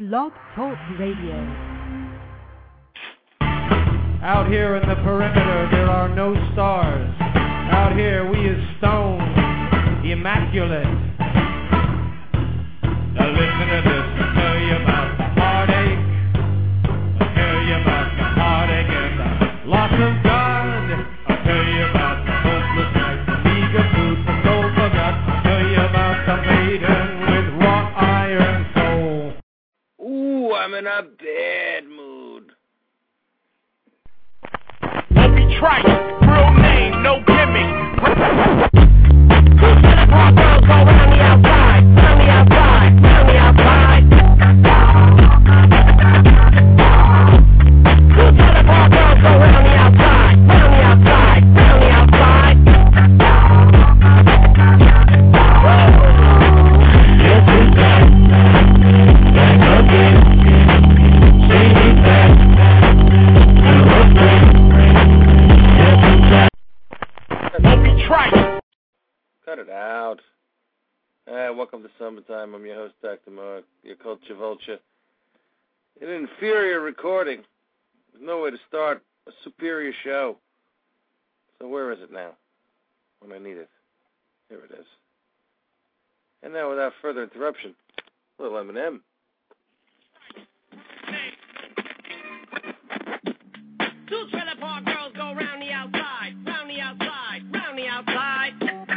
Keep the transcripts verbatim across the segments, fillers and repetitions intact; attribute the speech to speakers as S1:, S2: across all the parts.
S1: Blog Talk Radio.
S2: Out here in the perimeter, there are no stars. Out here, we is stone, immaculate. Now listen to this, I'll tell you about the heartache. I'll tell you about the heartache and the loss of God. I'll tell you about the hopeless night, the meager food from gold forgot. I'll tell you about the maiden with wrought iron soul.
S3: Ooh, I'm in a bad mood.
S4: Don't be trite, real name, no gimmick. Two to the park, girls go round the outside, round the outside, round the outside. Two to the park, girls go round the outside, round the outside, round the outside. Yes, who's back? Back again. Say he's back. Don't be trite.
S3: Cut it out. Hey, welcome to Summertime. I'm your host, Doctor Mark, your culture vulture. In an inferior recording. There's no way to start a superior show. So where is it now? When I need it. Here it is. And now, without further interruption, little Eminem.
S4: Two trailer park girls go round the outside, round the outside, round the outside.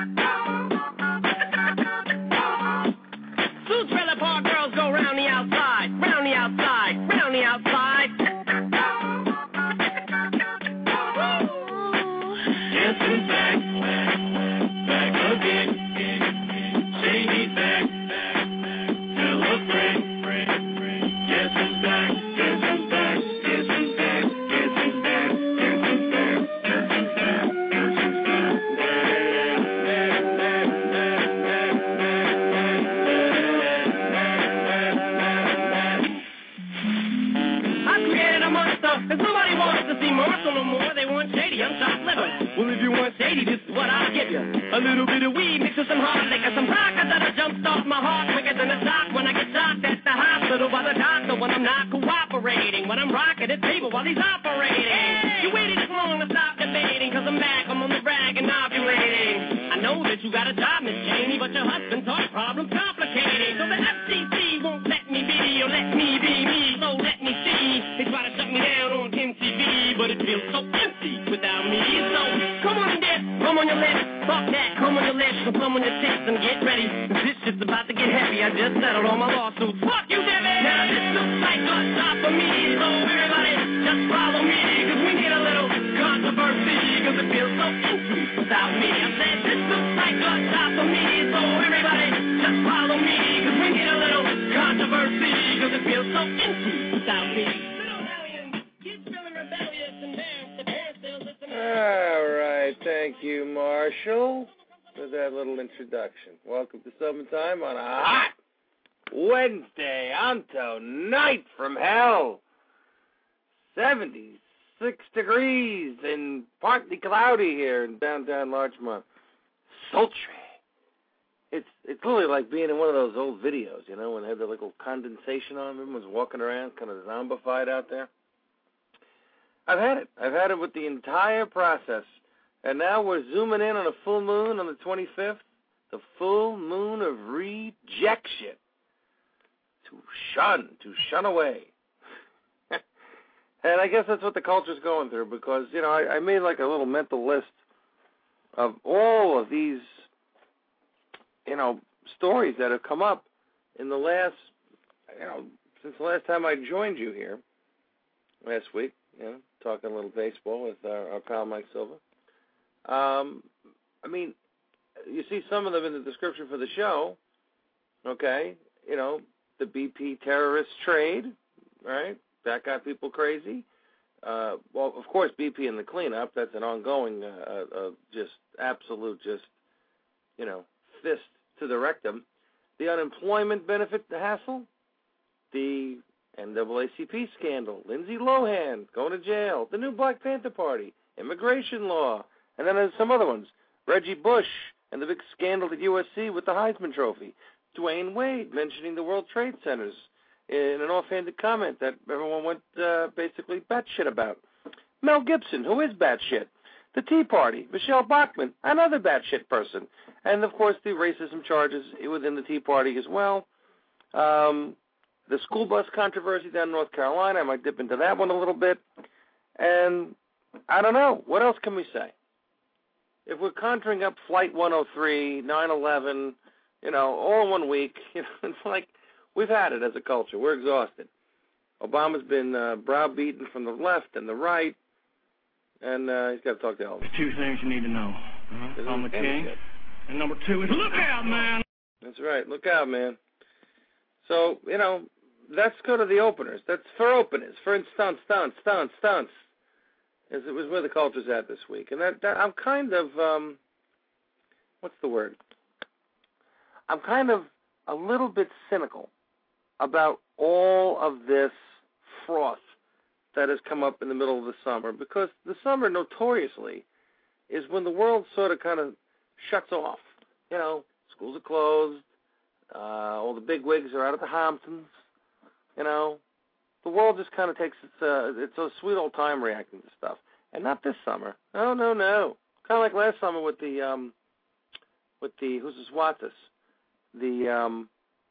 S4: Two trailer park girls go round the outside, round the outside, round the outside. Guess who's back? Back again. Say he's back. Tell a friend. Guess who's back? Guess who's back? Guess who's back? Guess who's back? Guess who's back? Guess who's back? Guess who's back? I created a monster, and somebody wants to see Marshall no more. They want shady, I'm chopped liver. Well, if you want shady, this is what I'll give you. A little bit of weed mixed with some hard liquor, some vodka that'll jumpstart my heart quicker than a shock when I get shocked at the hospital by the doctor when I'm not cooperating. When I'm rocking the table while he's operating. Hey! You waited this long to stop debating, cause I'm back, I'm on the rag and ovulating. I know that you got a job, Miss Cheney, but your husband's heart problem's complicated. So the F C C won't let me be or let me be me, so let me see. They try to shut me down on M T V, but it feels so empty without me. So come on and dip, come on your lips, fuck that, come on your lips, and come on your tits and get ready. Cause this shit's about to get heavy, I just settled all my lawsuits. Fuck you, Debbie! Now this looks like a job for me, so everybody just follow me, cause we need a little controversy, cause it feels so empty without me. I said this looks like a job for me, so everybody just follow me, cause we need a little controversy, cause it feels so empty without me.
S3: All right, thank you, Marshall, for that little introduction. Welcome to Summertime on a hot Wednesday until night from hell. seventy-six degrees and partly cloudy here in downtown Larchmont. Sultry. It's it's literally like being in one of those old videos, you know, when they had the little condensation on. Everyone's walking around kind of zombified out there. I've had it. I've had it with the entire process. And now we're zooming in on a full moon on the twenty-fifth, the full moon of rejection. To shun, to shun away. And I guess that's what the culture's going through because, you know, I, I made like a little mental list of all of these, you know, stories that have come up in the last, you know, since the last time I joined you here last week. You know, talking a little baseball with our, our pal Mike Silva. Um, I mean, you see some of them in the description for the show, okay? You know, the B P terrorist trade, right? That got people crazy. Uh, well, of course, B P and the cleanup, that's an ongoing, uh, uh, just absolute, just, you know, fist to the rectum. The unemployment benefit hassle, the N double A C P scandal, Lindsay Lohan going to jail, the new Black Panther Party, immigration law, and then there's some other ones. Reggie Bush and the big scandal at U S C with the Heisman Trophy. Dwayne Wade mentioning the World Trade Centers in an offhanded comment that everyone went uh, basically batshit about. Mel Gibson, who is batshit. The Tea Party, Michelle Bachmann, another batshit person. And, of course, the racism charges within the Tea Party as well. Um, the school bus controversy down in North Carolina, I might dip into that one a little bit. And I don't know. What else can we say? If we're conjuring up Flight one oh three, nine eleven, you know, all in one week, you know, it's like we've had it as a culture. We're exhausted. Obama's been uh, browbeaten from the left and the right, and uh, he's got to talk to Elvis.
S1: Two things you need to know. Uh-huh. I'm the king.
S3: Yet.
S1: And number two is look out, man.
S3: That's right. Look out, man. So, you know, let's go to the openers. That's for openers. For stunts, stunts, stunts, stunts. As it was where the culture's at this week. And that, that I'm kind of, um, what's the word? I'm kind of a little bit cynical about all of this froth that has come up in the middle of the summer, because the summer notoriously is when the world sort of kind of shuts off. You know, schools are closed, uh, all the big wigs are out at the Hamptons, you know. The world just kind of takes its, uh, it's a sweet old time reacting to stuff. And not this summer. No, no, no. Kind of like last summer with the, um, with the, who's this, Wattis? The um,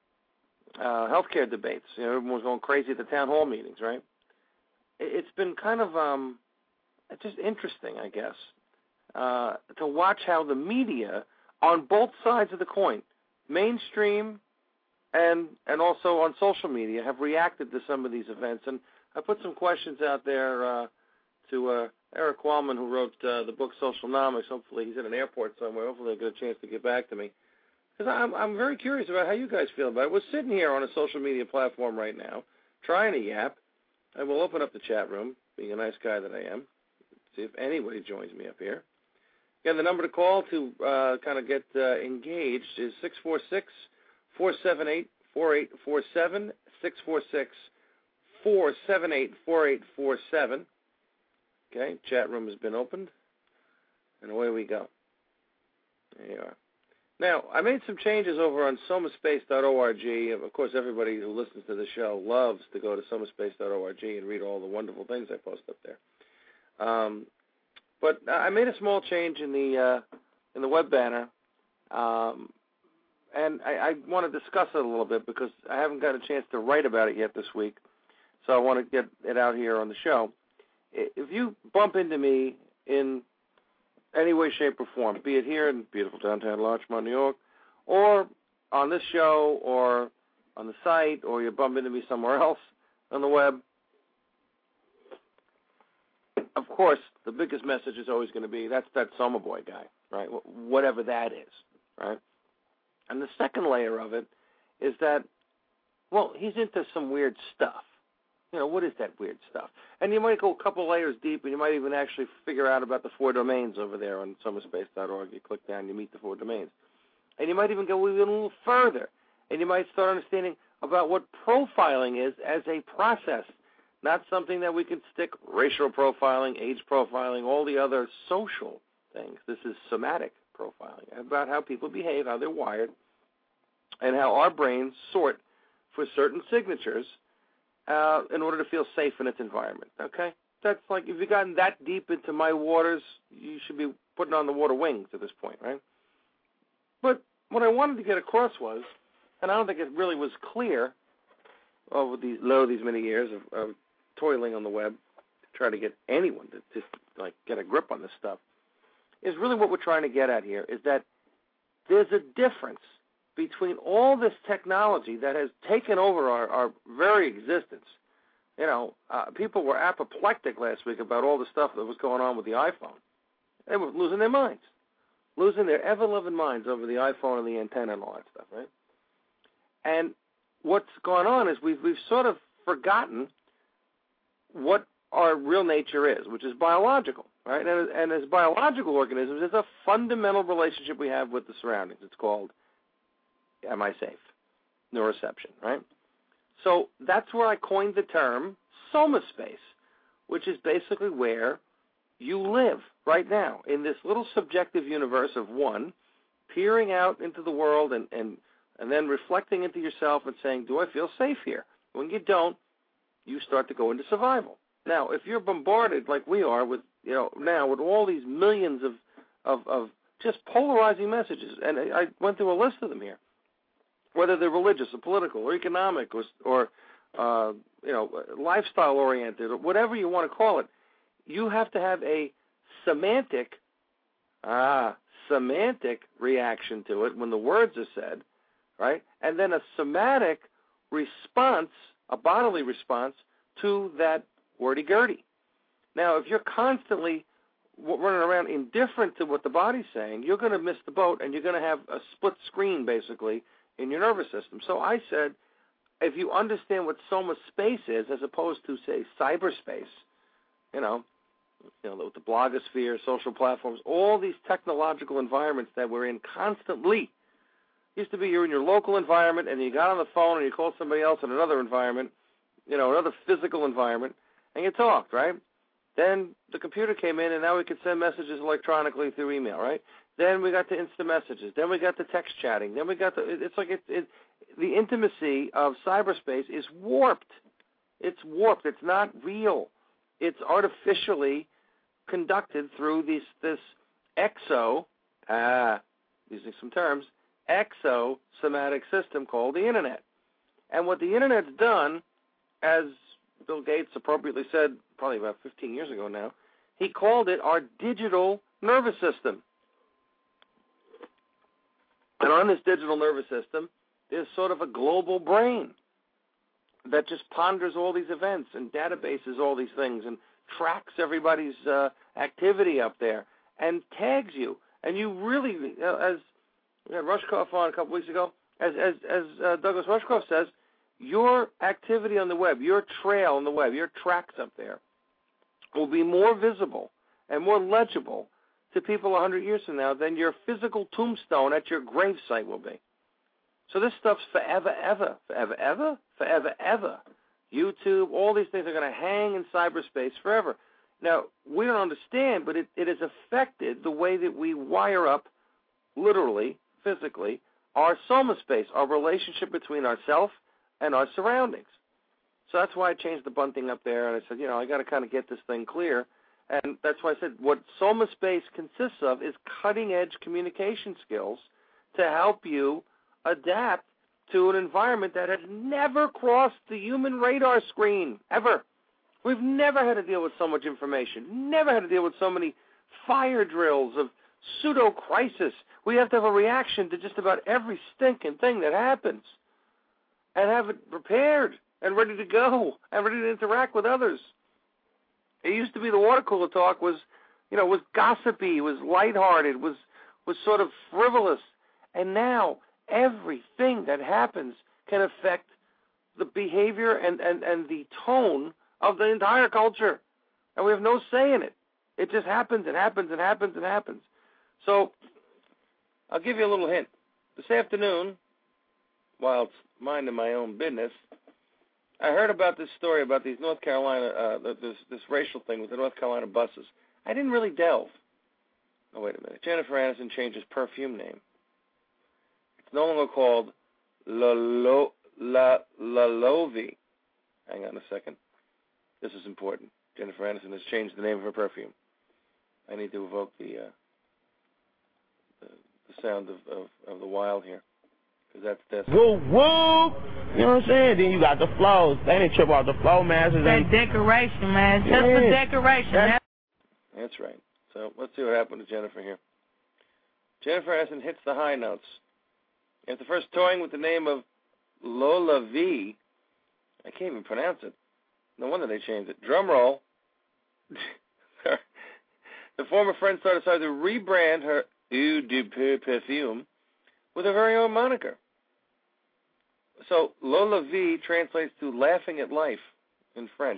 S3: uh, healthcare debates. You know, everyone was going crazy at the town hall meetings, right? It's been kind of um, just interesting, I guess, uh, to watch how the media on both sides of the coin, mainstream and and also on social media, have reacted to some of these events. And I put some questions out there uh, to uh, Eric Wallman, who wrote uh, the book Socialnomics. Hopefully he's at an airport somewhere. Hopefully he'll get a chance to get back to me. Because I'm, I'm very curious about how you guys feel about it. We're sitting here on a social media platform right now, trying to yap. I will open up the chat room, being a nice guy that I am, see if anybody joins me up here. Again, the number to call to uh, kind of get uh, engaged is six four six, four seven eight, four eight four seven, six four six, four seven eight, four eight four seven. Okay, chat room has been opened, and away we go. There you are. Now, I made some changes over on somaspace dot org. Of course, everybody who listens to the show loves to go to somaspace dot org and read all the wonderful things I post up there. Um, but I made a small change in the uh, in the web banner, um, and I, I want to discuss it a little bit because I haven't got a chance to write about it yet this week, so I want to get it out here on the show. If you bump into me in any way, shape, or form, be it here in beautiful downtown Larchmont, New York, or on this show, or on the site, or you bump into me somewhere else on the web, of course, the biggest message is always going to be, that's that Soma Boy guy, right? Whatever that is, right? And the second layer of it is that, well, he's into some weird stuff. You know, what is that weird stuff? And you might go a couple layers deep, and you might even actually figure out about the four domains over there on somaspace dot org. You click down, you meet the four domains. And you might even go even a little further, and you might start understanding about what profiling is as a process, not something that we can stick racial profiling, age profiling, all the other social things. This is somatic profiling, about how people behave, how they're wired, and how our brains sort for certain signatures Uh, in order to feel safe in its environment, okay? That's like, if you've gotten that deep into my waters, you should be putting on the water wings at this point, right? But what I wanted to get across was, and I don't think it really was clear over these, lo, these many years of, of toiling on the web to try to get anyone to just, like, get a grip on this stuff, is really what we're trying to get at here, is that there's a difference between all this technology that has taken over our, our very existence. You know, uh, people were apoplectic last week about all the stuff that was going on with the iPhone. They were losing their minds, losing their ever-loving minds over the iPhone and the antenna and all that stuff, right? And what's going on is we've, we've sort of forgotten what our real nature is, which is biological, right? And, and as biological organisms, there's a fundamental relationship we have with the surroundings. It's called, am I safe? Neuroception, right? So that's where I coined the term somaspace, which is basically where you live right now in this little subjective universe of one, peering out into the world and, and, and then reflecting into yourself and saying, do I feel safe here? When you don't, you start to go into survival. Now, if you're bombarded like we are with, you know, now with all these millions of, of, of just polarizing messages, and I, I went through a list of them here, whether they're religious or political or economic or, or uh, you know, lifestyle-oriented or whatever you want to call it, you have to have a semantic, ah, semantic reaction to it when the words are said, right? And then a somatic response, a bodily response to that wordy-gurdy. Now, if you're constantly running around indifferent to what the body's saying, you're going to miss the boat, and you're going to have a split screen, basically, in your nervous system. So I said, if you understand what soma space is, as opposed to, say, cyberspace, you know, you know, the blogosphere, social platforms, all these technological environments that we're in constantly. Used to be you're in your local environment, and you got on the phone, and you called somebody else in another environment, you know, another physical environment, and you talked, right? Then the computer came in, and now we could send messages electronically through email, right? Then we got to instant messages. Then we got to text chatting. Then we got to, it's like it, it, the intimacy of cyberspace is warped. It's warped. It's not real. It's artificially conducted through this, this exo, ah, using some terms, exosomatic system called the Internet. And what the Internet's done, as Bill Gates appropriately said probably about fifteen years ago now, he called it our digital nervous system. And on this digital nervous system, there's sort of a global brain that just ponders all these events and databases all these things and tracks everybody's uh, activity up there and tags you. And you really, uh, as we had Rushkoff on a couple weeks ago, as as, as uh, Douglas Rushkoff says, your activity on the web, your trail on the web, your tracks up there will be more visible and more legible to people one hundred years from now than your physical tombstone at your gravesite will be. So this stuff's forever, ever, forever, ever, forever, ever. YouTube, all these things are going to hang in cyberspace forever. Now, we don't understand, but it, it has affected the way that we wire up, literally, physically, our soma space, our relationship between ourselves and our surroundings. So that's why I changed the bunting up there, and I said, you know, I got to kind of get this thing clear. And that's why I said what soma space consists of is cutting-edge communication skills to help you adapt to an environment that has never crossed the human radar screen, ever. We've never had to deal with so much information, never had to deal with so many fire drills of pseudo-crisis. We have to have a reaction to just about every stinking thing that happens and have it prepared and ready to go and ready to interact with others. It used to be the water cooler talk was, you know, was gossipy, was lighthearted, was was sort of frivolous. And now everything that happens can affect the behavior and, and, and the tone of the entire culture. And we have no say in it. It just happens and happens and happens and happens. So I'll give you a little hint. This afternoon, while it's minding my own business, I heard about this story about these North Carolina, uh, this, this racial thing with the North Carolina buses. I didn't really delve. Oh, wait a minute. Jennifer Aniston changed his perfume name. It's no longer called La, Lo, La, La Lovi. Hang on a second. This is important. Jennifer Aniston has changed the name of her perfume. I need to evoke the uh, the, the sound of, of, of the wild here. Because that's this.
S5: Woo, woo! You know what I'm saying? Then you got the flows. They didn't trip off the flow masters.
S6: That decoration, man. Just
S5: Yeah.
S6: the decoration.
S5: That's-
S3: That's right. So let's see what happened to Jennifer here. Jennifer Aniston hits the high notes. After first toying with the name of Lola V, I can't even pronounce it. No wonder they changed it. Drum roll. The former friend star decided to rebrand her Eau de Peu perfume with her very own moniker. So Lola V translates to laughing at life in French.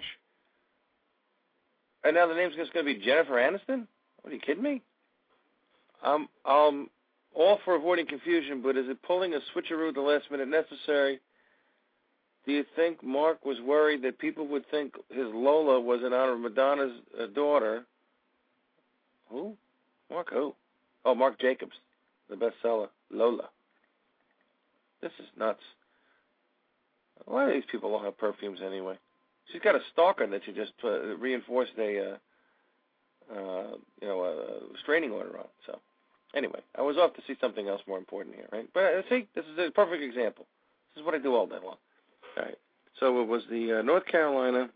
S3: And now the name's just going to be Jennifer Aniston? What, are you kidding me? I'm, I'm all for avoiding confusion, but is it pulling a switcheroo at the last minute necessary? Do you think Mark was worried that people would think his Lola was in honor of Madonna's uh, daughter? Who? Mark who? Oh, Marc Jacobs, the bestseller, Lola. This is nuts. A lot of these people don't have perfumes anyway. She's got a stalker that she just uh, reinforced a, uh, uh, you know, a restraining order on. So, anyway, I was off to see something else more important here, right? But uh, see, this is a perfect example. This is what I do all day long. All right. So it was the uh, North Carolina,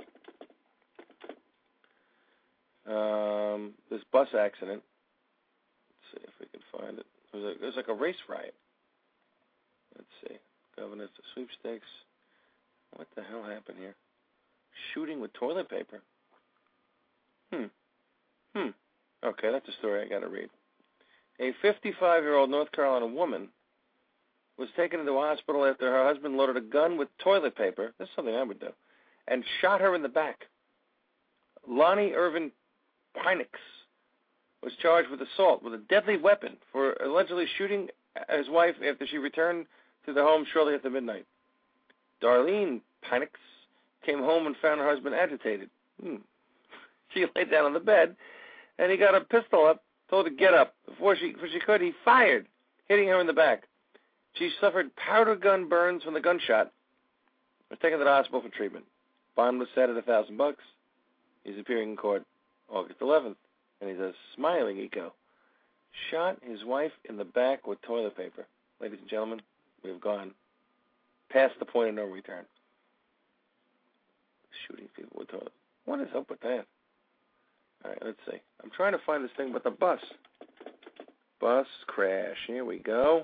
S3: um, this bus accident. Let's see if we can find it. It was, a, it was like a race riot. Let's see. Governor's sweepstakes. What the hell happened here? Shooting with toilet paper. Hmm. Hmm. Okay, that's a story I got to read. A fifty-five-year-old North Carolina woman was taken into a hospital after her husband loaded a gun with toilet paper. This is something I would do. And shot her in the back. Lonnie Irvin Pinix was charged with assault with a deadly weapon for allegedly shooting his wife after she returned to the home shortly after midnight. Darlene Pinix came home and found her husband agitated. Hmm. She laid down on the bed, and he got a pistol up, told her to get up. Before she, before she could, he fired, hitting her in the back. She suffered powder gun burns from the gunshot. Was taken to the hospital for treatment. Bond was set at a thousand bucks. He's appearing in court August eleventh, and he's a smiling eco. Shot his wife in the back with toilet paper. Ladies and gentlemen, we have gone past the point of no return. Shooting people with toilet. What is up with that? All right, let's see. I'm trying to find this thing about the bus. Bus crash. Here we go.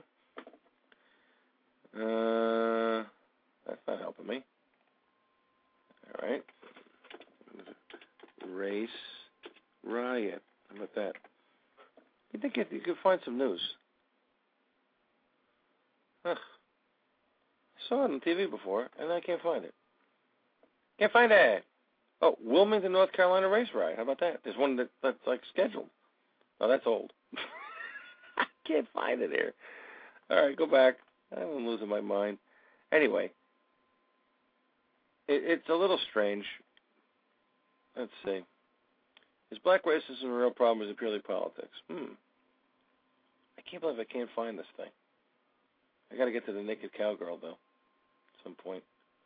S3: Uh, that's not helping me. All right. Race riot. How about that? You think you could find some news? Huh. I saw it on T V before, and I can't find it. Can't find it. Oh, Wilmington, North Carolina race riot. How about that? There's one that, that's like scheduled. Oh, that's old. I can't find it here. All right, go back. I'm losing my mind. Anyway, it, it's a little strange. Let's see. Is black racism a real problem, or is it purely politics? Hmm. I can't believe I can't find this thing. I got to get to the naked cowgirl, though, at some point.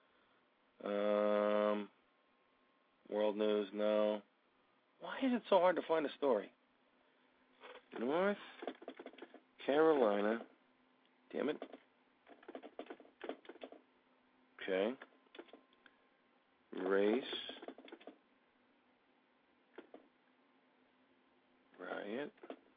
S3: Um, world news, no. Why is it so hard to find a story? North Carolina. Damn it. Okay. Race riot.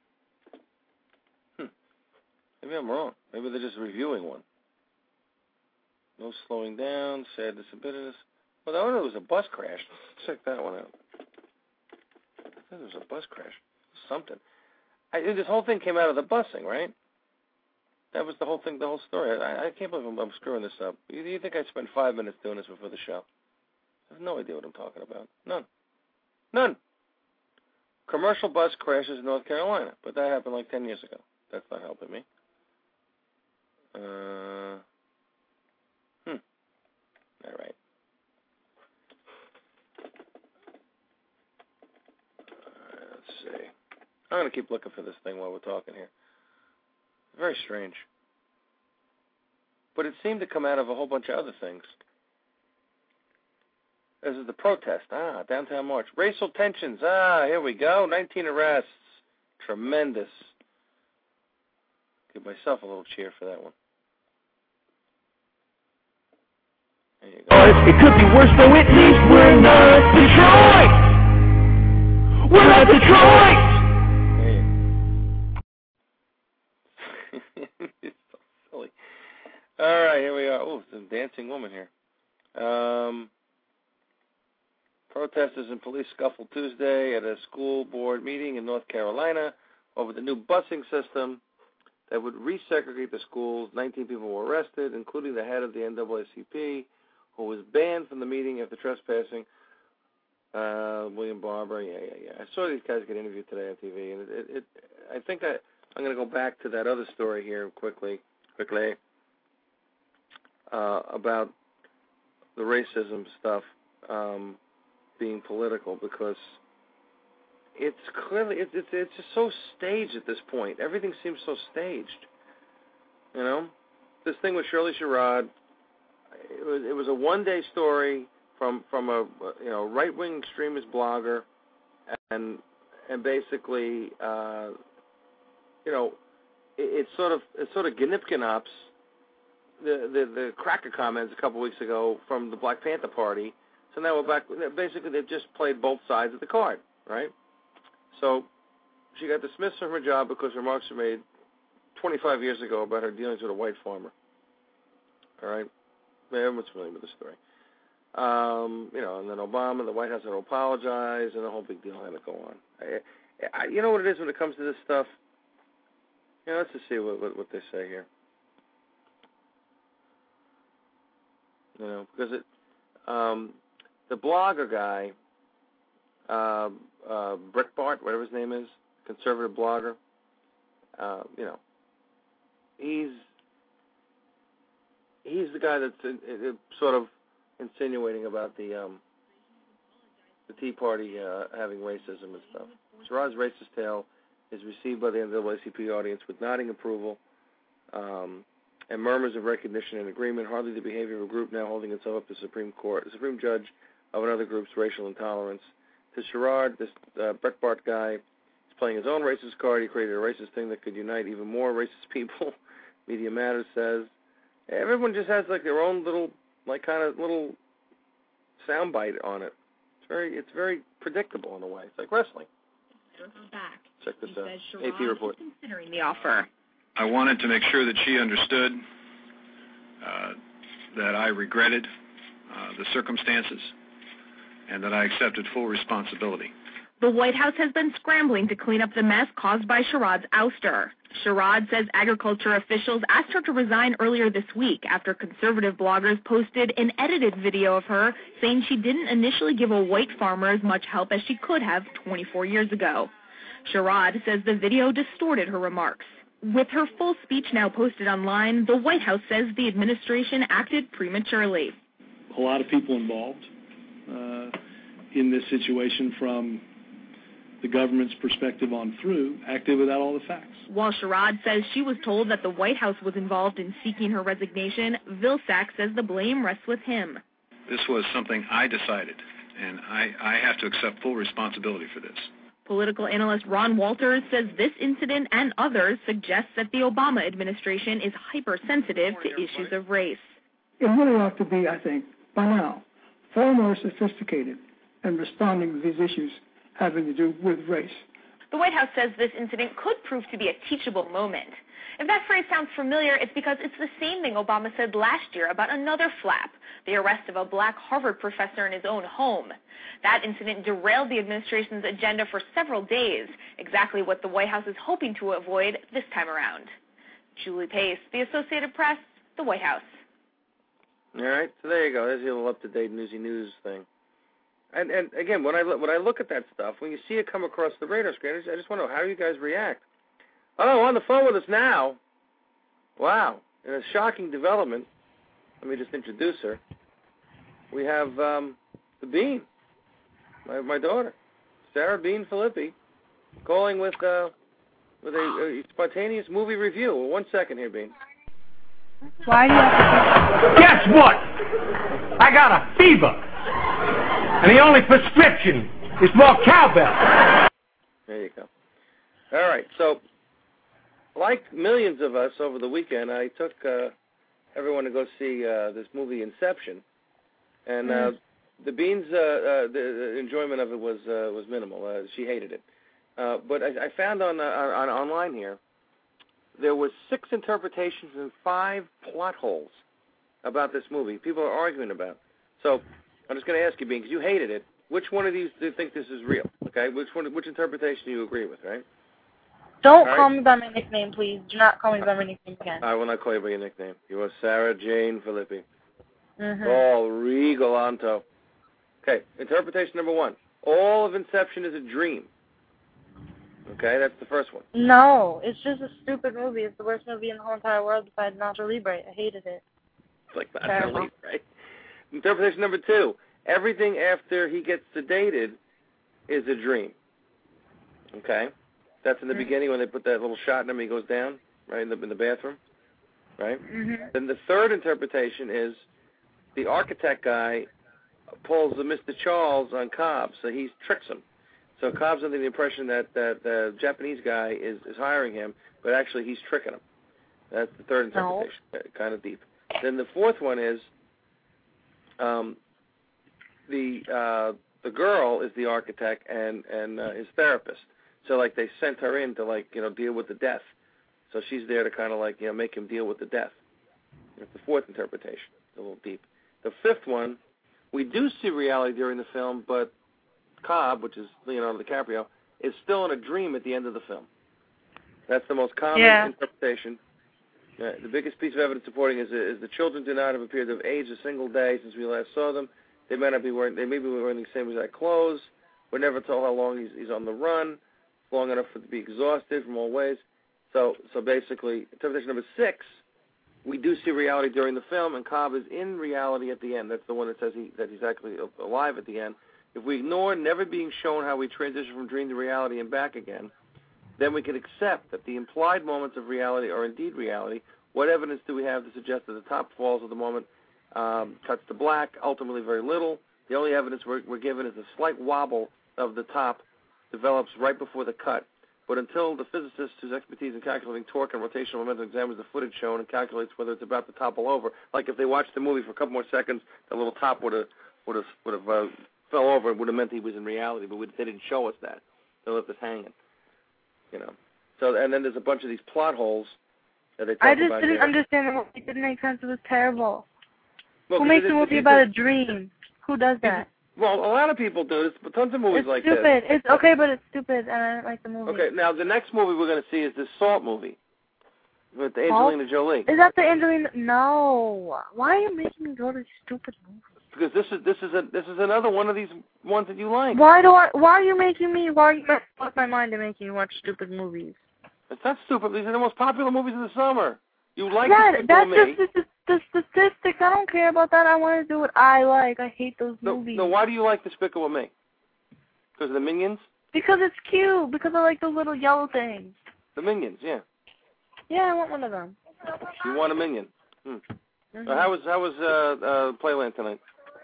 S3: Hmm. Maybe I'm wrong. Maybe they're just reviewing one. No slowing down, sad disabilities. Well, I wonder it was a bus crash. Let's check that one out. I think there was a bus crash. Something. I, this whole thing came out of the busing, right? That was the whole thing, the whole story. I, I can't believe I'm, I'm screwing this up. You, you think I spent five minutes doing this before the show? I have no idea what I'm talking about. None. None. Commercial bus crashes in North Carolina, but that happened like ten years ago. That's not helping me. Uh, hmm. All right. Uh, let's see. I'm going to keep looking for this thing while we're talking here. Very strange. But it seemed to come out of a whole bunch of other things. This is the protest. Ah, downtown march. Racial tensions. Ah, here we go. nineteen arrests. Tremendous. Give myself a little cheer for that one. There you go.
S2: It could be worse, though at least we're not Detroit. We're not Detroit.
S3: It's so silly. All right, here we are. Oh, there's a dancing woman here. Um, protesters and police scuffled Tuesday at a school board meeting in North Carolina over the new busing system that would resegregate the schools. nineteen people were arrested, including the head of the N double A C P, who was banned from the meeting after trespassing. Uh, William Barber, yeah, yeah, yeah. I saw these guys get interviewed today on T V, and it, it, it I think I, I'm going to go back to that other story here quickly, quickly, uh, about the racism stuff um, being political, because it's clearly, it's, it's, it's just so staged at this point. Everything seems so staged, you know? This thing with Shirley Sherrod, it was it was a one-day story from from a you know right-wing extremist blogger, and and basically uh, you know it, it's sort of it's sort of Gnipkin the, the the cracker comments a couple weeks ago from the Black Panther Party. So now we're back. Basically, they've just played both sides of the card, right? So she got dismissed from her job because remarks were made twenty-five years ago about her dealings with a white farmer. All right? Everyone's familiar with the story. Um, you know, and then Obama, the White House had to apologize, and the whole big deal had to go on. I, I, you know what it is when it comes to this stuff? You know, let's just see what, what, what they say here. You know, because it, um, the blogger guy, uh, uh, Breitbart, whatever his name is, conservative blogger, uh, you know, he's he's the guy that's in, in, sort of insinuating about the um, the Tea Party uh, having racism and stuff. Sherrod's racist tale is received by the N double A C P audience with nodding approval um, and murmurs of recognition and agreement. Hardly the behavior of a group now holding itself up to Supreme Court, the Supreme Judge of another group's racial intolerance. To Sherrod, this uh, Breitbart guy is playing his own racist card. He created a racist thing that could unite even more racist people. Media Matters says everyone just has like their own little, like kind of little soundbite on it. It's very, it's very predictable in a way. It's like wrestling.
S7: Back.
S3: Check this
S7: he
S3: out.
S7: says
S3: A P report.
S7: Is considering the offer.
S8: I wanted to make sure that she understood uh, that I regretted uh, the circumstances and that I accepted full responsibility.
S7: The White House has been scrambling to clean up the mess caused by Sherrod's ouster. Sherrod says agriculture officials asked her to resign earlier this week after conservative bloggers posted an edited video of her saying she didn't initially give a white farmer as much help as she could have twenty-four years ago. Sherrod says the video distorted her remarks. With her full speech now posted online, the White House says the administration acted prematurely.
S9: A lot of people involved uh, in this situation, from the government's perspective on through, acted without all the facts.
S7: While Sherrod says she was told that the White House was involved in seeking her resignation, Vilsack says the blame rests with him.
S8: This was something I decided, and I, I have to accept full responsibility for this.
S7: Political analyst Ron Walters says this incident and others suggest that the Obama administration is hypersensitive to issues of race.
S10: It really ought to be, I think, by now, far more sophisticated in responding to these issues having to do with race.
S7: The White House says this incident could prove to be a teachable moment. If that phrase sounds familiar, it's because it's the same thing Obama said last year about another flap, the arrest of a black Harvard professor in his own home. That incident derailed the administration's agenda for several days, exactly what the White House is hoping to avoid this time around. Julie Pace, The Associated Press, the White House.
S3: All right, so there you go. There's your little up-to-date newsy news thing. And and again, when I when I look at that stuff, when you see it come across the radar screen, I just want to know how you guys react. Oh, on the phone with us now. Wow, in a shocking development. Let me just introduce her. We have um, the Bean, my my daughter, Sarah Bean Filippi, calling with uh, with a, a spontaneous movie review. Well, one second here, Bean.
S6: Why do you have to...
S11: Guess what? I got a fever. And the only prescription is more cowbell.
S3: There you go. All right, so like millions of us over the weekend, I took uh, everyone to go see uh, this movie Inception, and uh, mm. the Bean's uh, uh, the enjoyment of it was uh, was minimal. Uh, she hated it, uh, but I, I found on, uh, on online here there was six interpretations and five plot holes about this movie. People are arguing about. So I'm just going to ask you, Bean, because you hated it. Which one of these do you think this is real? Okay, which one? Which interpretation do you agree with? Right?
S6: Don't
S3: All
S6: call
S3: right?
S6: me by my nickname, please. Do not call me by my nickname again.
S3: I will not call you by your nickname. You are Sarah Jane Filippi.
S6: Mm-hmm.
S3: Oh, Regalanto. Okay, interpretation number one. All of Inception is a dream. Okay, that's the first one.
S6: No, it's just a stupid movie. It's the worst movie in the whole entire world besides Nacho Libre. I hated it.
S3: It's like Nacho Libre, right? Interpretation number two. Everything after he gets sedated is a dream. Okay? That's in the mm-hmm. beginning when they put that little shot in him, he goes down, right, in the, in the bathroom, right?
S6: Mm-hmm.
S3: Then the third interpretation is the architect guy pulls the Mister Charles on Cobb, so he tricks him. So Cobb's under the impression that, that the Japanese guy is, is hiring him, but actually he's tricking him. That's the third interpretation, no. kind of deep. Then the fourth one is um, the uh, the girl is the architect and and uh, his therapist. So like they sent her in to like you know deal with the death. So she's there to kind of like you know make him deal with the death. That's the fourth interpretation. It's a little deep. The fifth one, we do see reality during the film, but Cobb, which is Leonardo DiCaprio, is still in a dream at the end of the film. That's the most common yeah. interpretation. Uh, the biggest piece of evidence supporting is, is the children do not have appeared to have aged a single day since we last saw them. They may not be wearing. They may be wearing the same exact clothes. We're never told how long he's, he's on the run. Long enough for to be exhausted from all ways. So, so basically, interpretation number six, we do see reality during the film, and Cobb is in reality at the end. That's the one that says he, that he's actually alive at the end. If we ignore never being shown how we transition from dream to reality and back again, then we can accept that the implied moments of reality are indeed reality. What evidence do we have to suggest that the top falls of the moment um, cuts to black? Ultimately, very little. The only evidence we're, we're given is a slight wobble of the top develops right before the cut. But until the physicist whose expertise in calculating torque and rotational momentum examines the footage shown and calculates whether it's about to topple over, like if they watched the movie for a couple more seconds, the little top would have would have would have uh, fell over. It would have meant he was in reality, but we, they didn't show us that. They left us hanging. You know. So and then there's a bunch of these plot holes that they talk
S6: I just
S3: about
S6: didn't
S3: here.
S6: understand the movie. It didn't make sense. It was terrible.
S3: Well,
S6: Who makes
S3: it,
S6: a movie
S3: it,
S6: about
S3: it,
S6: a dream? Who does that?
S3: Well, a lot of people do this, but tons of movies
S6: it's
S3: like
S6: stupid.
S3: this.
S6: It's okay, but it's stupid, and I don't like the movie.
S3: Okay, now the next movie we're going to see is the Salt movie with Angelina Jolie.
S6: Is that the Angelina? No. Why are you making me go to these stupid movies?
S3: Because this is this is a this is another one of these ones that you like.
S6: Why do I? Why are you making me? Why are you messing with my mind and making me watch stupid movies?
S3: It's not stupid. These are the most popular movies of the summer. You like
S6: yeah,
S3: Despicable
S6: that's
S3: Me.
S6: just the, the statistics. I don't care about that. I want to do what I like. I hate those
S3: no,
S6: movies.
S3: No, why do you like Despicable Me? Because of the Minions?
S6: Because it's cute. Because I like those little yellow things.
S3: The Minions, yeah.
S6: Yeah, I want one of them.
S3: You want a Minion? Hmm.
S6: Mm-hmm.
S3: So how was how was uh, uh, Playland tonight?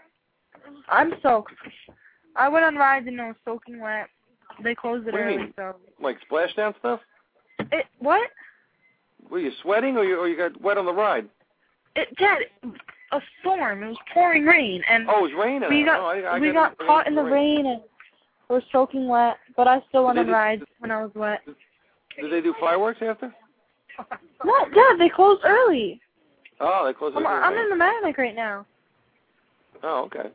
S6: I'm soaked. I went on rides and I was soaking wet. They closed it
S3: what do
S6: early,
S3: you mean?
S6: so.
S3: Like splashdown stuff?
S6: It what?
S3: Were you sweating or you or you got wet on the ride?
S6: It Dad, a storm. It was pouring rain, and
S3: oh, it was raining.
S6: We got
S3: oh, I, I
S6: we
S3: got,
S6: got caught in the rain. rain and were soaking wet. But I still went on rides when I was wet.
S3: Did they do fireworks after?
S6: No, Dad, they closed early.
S3: Oh, they closed
S6: I'm,
S3: early.
S6: I'm in the Manic right now.
S3: Oh, okay.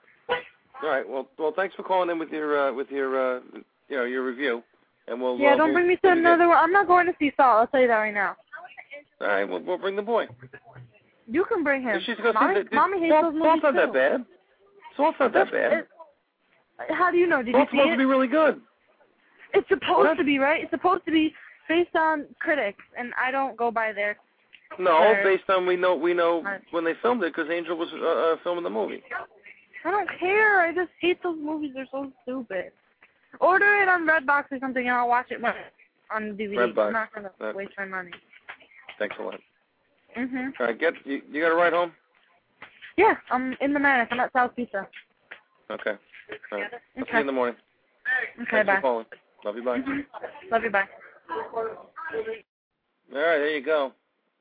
S3: All right. Well, well, thanks for calling in with your uh, with your uh, you know your review, and we'll.
S6: Yeah,
S3: uh,
S6: don't
S3: we'll,
S6: bring me to
S3: we'll
S6: another one. I'm not going to see Salt. I'll tell you that right now.
S3: All right, we'll, we'll bring the boy.
S6: You can bring him.
S3: She's gonna
S6: Mommy,
S3: see the,
S6: Mommy hates
S3: Salt,
S6: those movies
S3: Salt's not
S6: too.
S3: that bad. Salt's not that bad.
S6: It, how do you know? Did
S3: Salt's
S6: you see
S3: supposed
S6: it?
S3: to be really good.
S6: It's supposed
S3: what?
S6: to be, right? It's supposed to be based on critics, and I don't go by their.
S3: No,
S6: their,
S3: based on we know we know when they filmed it because Angel was uh, uh, filming the movie.
S6: I don't care. I just hate those movies. They're so stupid. Order it on Redbox or something, and I'll watch it when, on D V D.
S3: Redbox.
S6: I'm not gonna
S3: uh,
S6: waste my money.
S3: Thanks a lot.
S6: Mhm.
S3: All right, get you. You got a ride home?
S6: Yeah, I'm in the Manic. I'm at South Pizza.
S3: Okay. All right. I'll
S6: Okay.
S3: see you in the morning.
S6: Okay,
S3: Thanks
S6: bye.
S3: for calling. Love you. Bye.
S6: Mm-hmm. Love you. Bye.
S3: All right, there you go.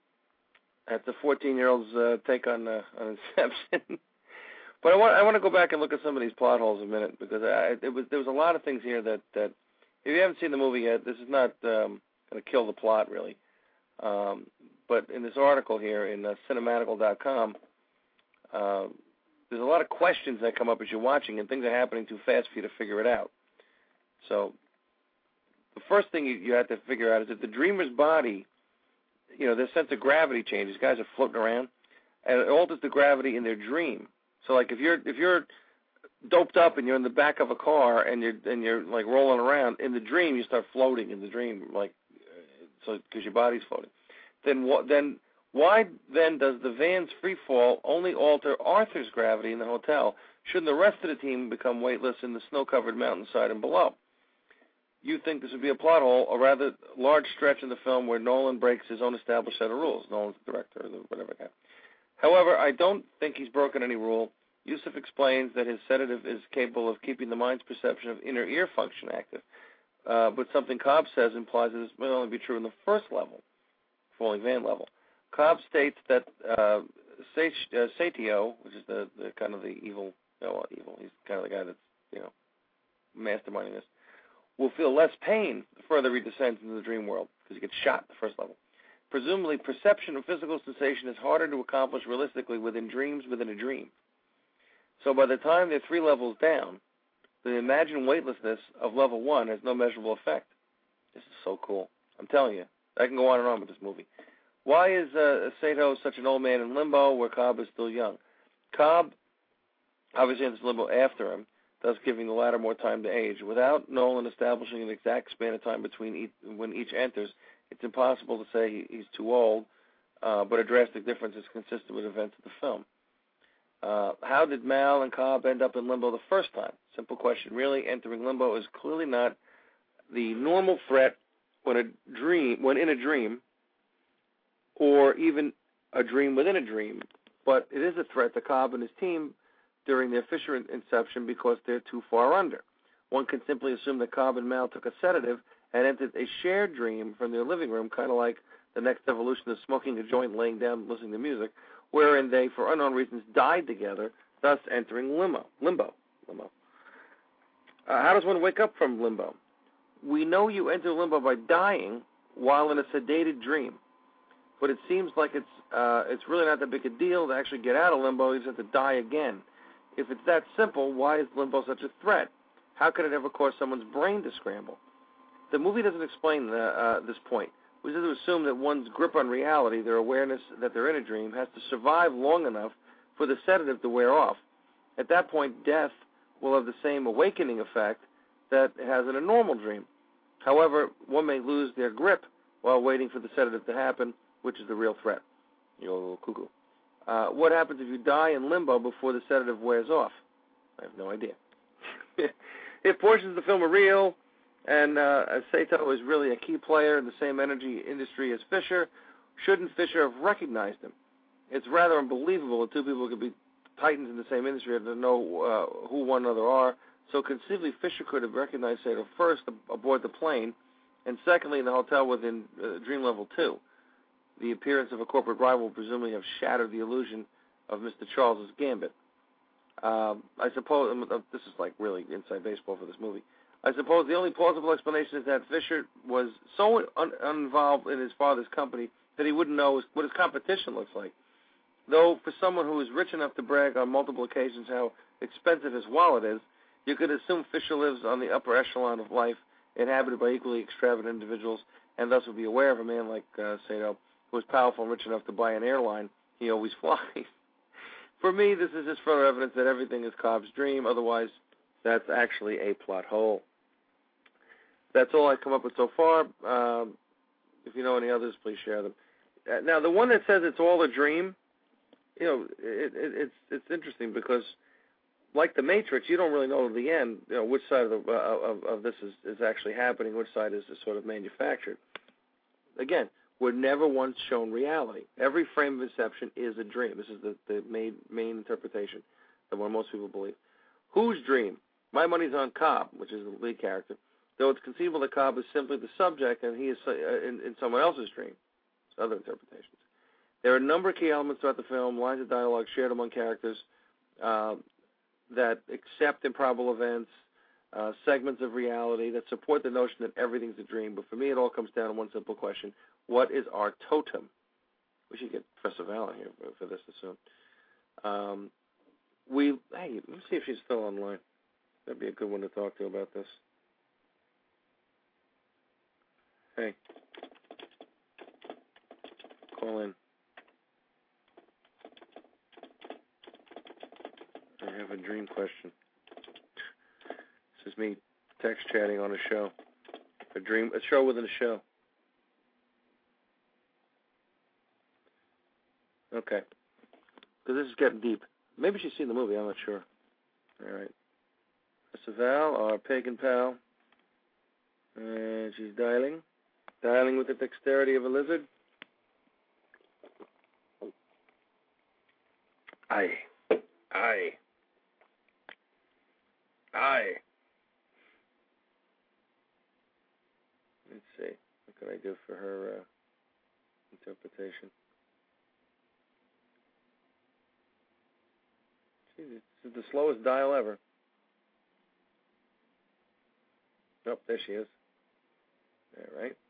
S3: That's a fourteen-year-old's uh, take on uh, on Inception. But I want I want to go back and look at some of these plot holes a minute because I, it was there was a lot of things here that, that if you haven't seen the movie yet, this is not um, going to kill the plot really. Um, but in this article here in uh, cinematical dot com, uh, there's a lot of questions that come up as you're watching, and things are happening too fast for you to figure it out. So the first thing you, you have to figure out is if the dreamer's body, you know, their sense of gravity changes. Guys are floating around, and it alters the gravity in their dream. So, like, if you're if you're doped up and you're in the back of a car and you're and you're like rolling around in the dream, you start floating in the dream, like so because your body's floating. Then what? Then why then does the van's free fall only alter Arthur's gravity in the hotel? Shouldn't the rest of the team become weightless in the snow-covered mountainside and below? You think this would be a plot hole, a rather large stretch in the film where Nolan breaks his own established set of rules. Nolan's the director, or whatever. However, I don't think he's broken any rule. Yusuf explains that his sedative is capable of keeping the mind's perception of inner ear function active. Uh, but something Cobb says implies that this may only be true in the first level, falling van level. Cobb states that uh, Satio, which is the, the kind of the evil, no, well, evil, he's kind of the guy that's, you know, masterminding this, will feel less pain the further he descends into the dream world because he gets shot at the first level. Presumably, perception of physical sensation is harder to accomplish realistically within dreams within a dream. So by the time they're three levels down, the imagined weightlessness of level one has no measurable effect. This is so cool. I'm telling you, I can go on and on with this movie. Why is uh, Sato such an old man in limbo where Cobb is still young? Cobb obviously enters limbo after him, thus giving the latter more time to age. Without Nolan establishing an exact span of time between each, when each enters, it's impossible to say he, he's too old, uh, but a drastic difference is consistent with events of the film. Uh, how did Mal and Cobb end up in limbo the first time? Simple question. Really, entering limbo is clearly not the normal threat when a dream, when in a dream, or even a dream within a dream, but it is a threat to Cobb and his team during their Fisher inception because they're too far under. One can simply assume that Cobb and Mal took a sedative and entered a shared dream from their living room, kind of like the next evolution of smoking a joint, laying down, listening to music, wherein they, for unknown reasons, died together, thus entering limbo. Limbo. Limbo. Uh, how does one wake up from limbo? We know you enter limbo by dying while in a sedated dream, but it seems like it's uh, it's really not that big a deal to actually get out of limbo. You just have to die again. If it's that simple, why is limbo such a threat? How could it ever cause someone's brain to scramble? The movie doesn't explain the, uh, this point. We have to assume that one's grip on reality, their awareness that they're in a dream, has to survive long enough for the sedative to wear off. At that point, death will have the same awakening effect that it has in a normal dream. However, one may lose their grip while waiting for the sedative to happen, which is the real threat. You're a little cuckoo. Uh, what happens if you die in limbo before the sedative wears off? I have no idea. If portions of the film are real, and uh, Sato is really a key player in the same energy industry as Fisher, shouldn't Fisher have recognized him? It's rather unbelievable that two people could be titans in the same industry and to know uh, who one another are. So conceivably, Fisher could have recognized Sato first aboard the plane, and secondly in the hotel within uh, Dream Level two. The appearance of a corporate rival will presumably have shattered the illusion of Mister Charles's gambit. Um, I suppose this is like really inside baseball for this movie. I suppose the only plausible explanation is that Fisher was so un- uninvolved in his father's company that he wouldn't know what his competition looks like. Though for someone who is rich enough to brag on multiple occasions how expensive his wallet is, you could assume Fisher lives on the upper echelon of life, inhabited by equally extravagant individuals, and thus would be aware of a man like uh, Sato, who is powerful and rich enough to buy an airline he always flies. For me, this is just further evidence that everything is Cobb's dream. Otherwise, that's actually a plot hole. That's all I've come up with so far. Um, if you know any others, please share them. Uh, now, the one that says it's all a dream, you know, it, it, it's it's interesting because, like the Matrix, you don't really know at the end, you know, which side of the uh, of, of this is, is actually happening, which side is, is sort of manufactured. Again, we're never once shown reality. Every frame of inception is a dream. This is the, the main, main interpretation, the one most people believe. Whose dream? My money's on Cobb, which is the lead character, though it's conceivable that Cobb is simply the subject and he is uh, in, in someone else's dream. It's other interpretations. There are a number of key elements throughout the film, lines of dialogue shared among characters uh, that accept improbable events, uh, segments of reality that support the notion that everything's a dream. But for me, it all comes down to one simple question. What is our totem? We should get Professor Val in here for, for this soon. Um, we, hey, let me see if she's still online. That'd be a good one to talk to about this. Hey. Call in. I have a dream question. This is me text chatting on a show. A dream, a show within a show. Okay. Because this is getting deep. Maybe she's seen the movie, I'm not sure. All right. Mister Val, our pagan pal. And she's dialing. Dialing with the dexterity of a lizard. Aye. Aye. Aye. Let's see. What can I do for her uh, interpretation? Jeez, it's the slowest dial ever. Oh, there she is. All right.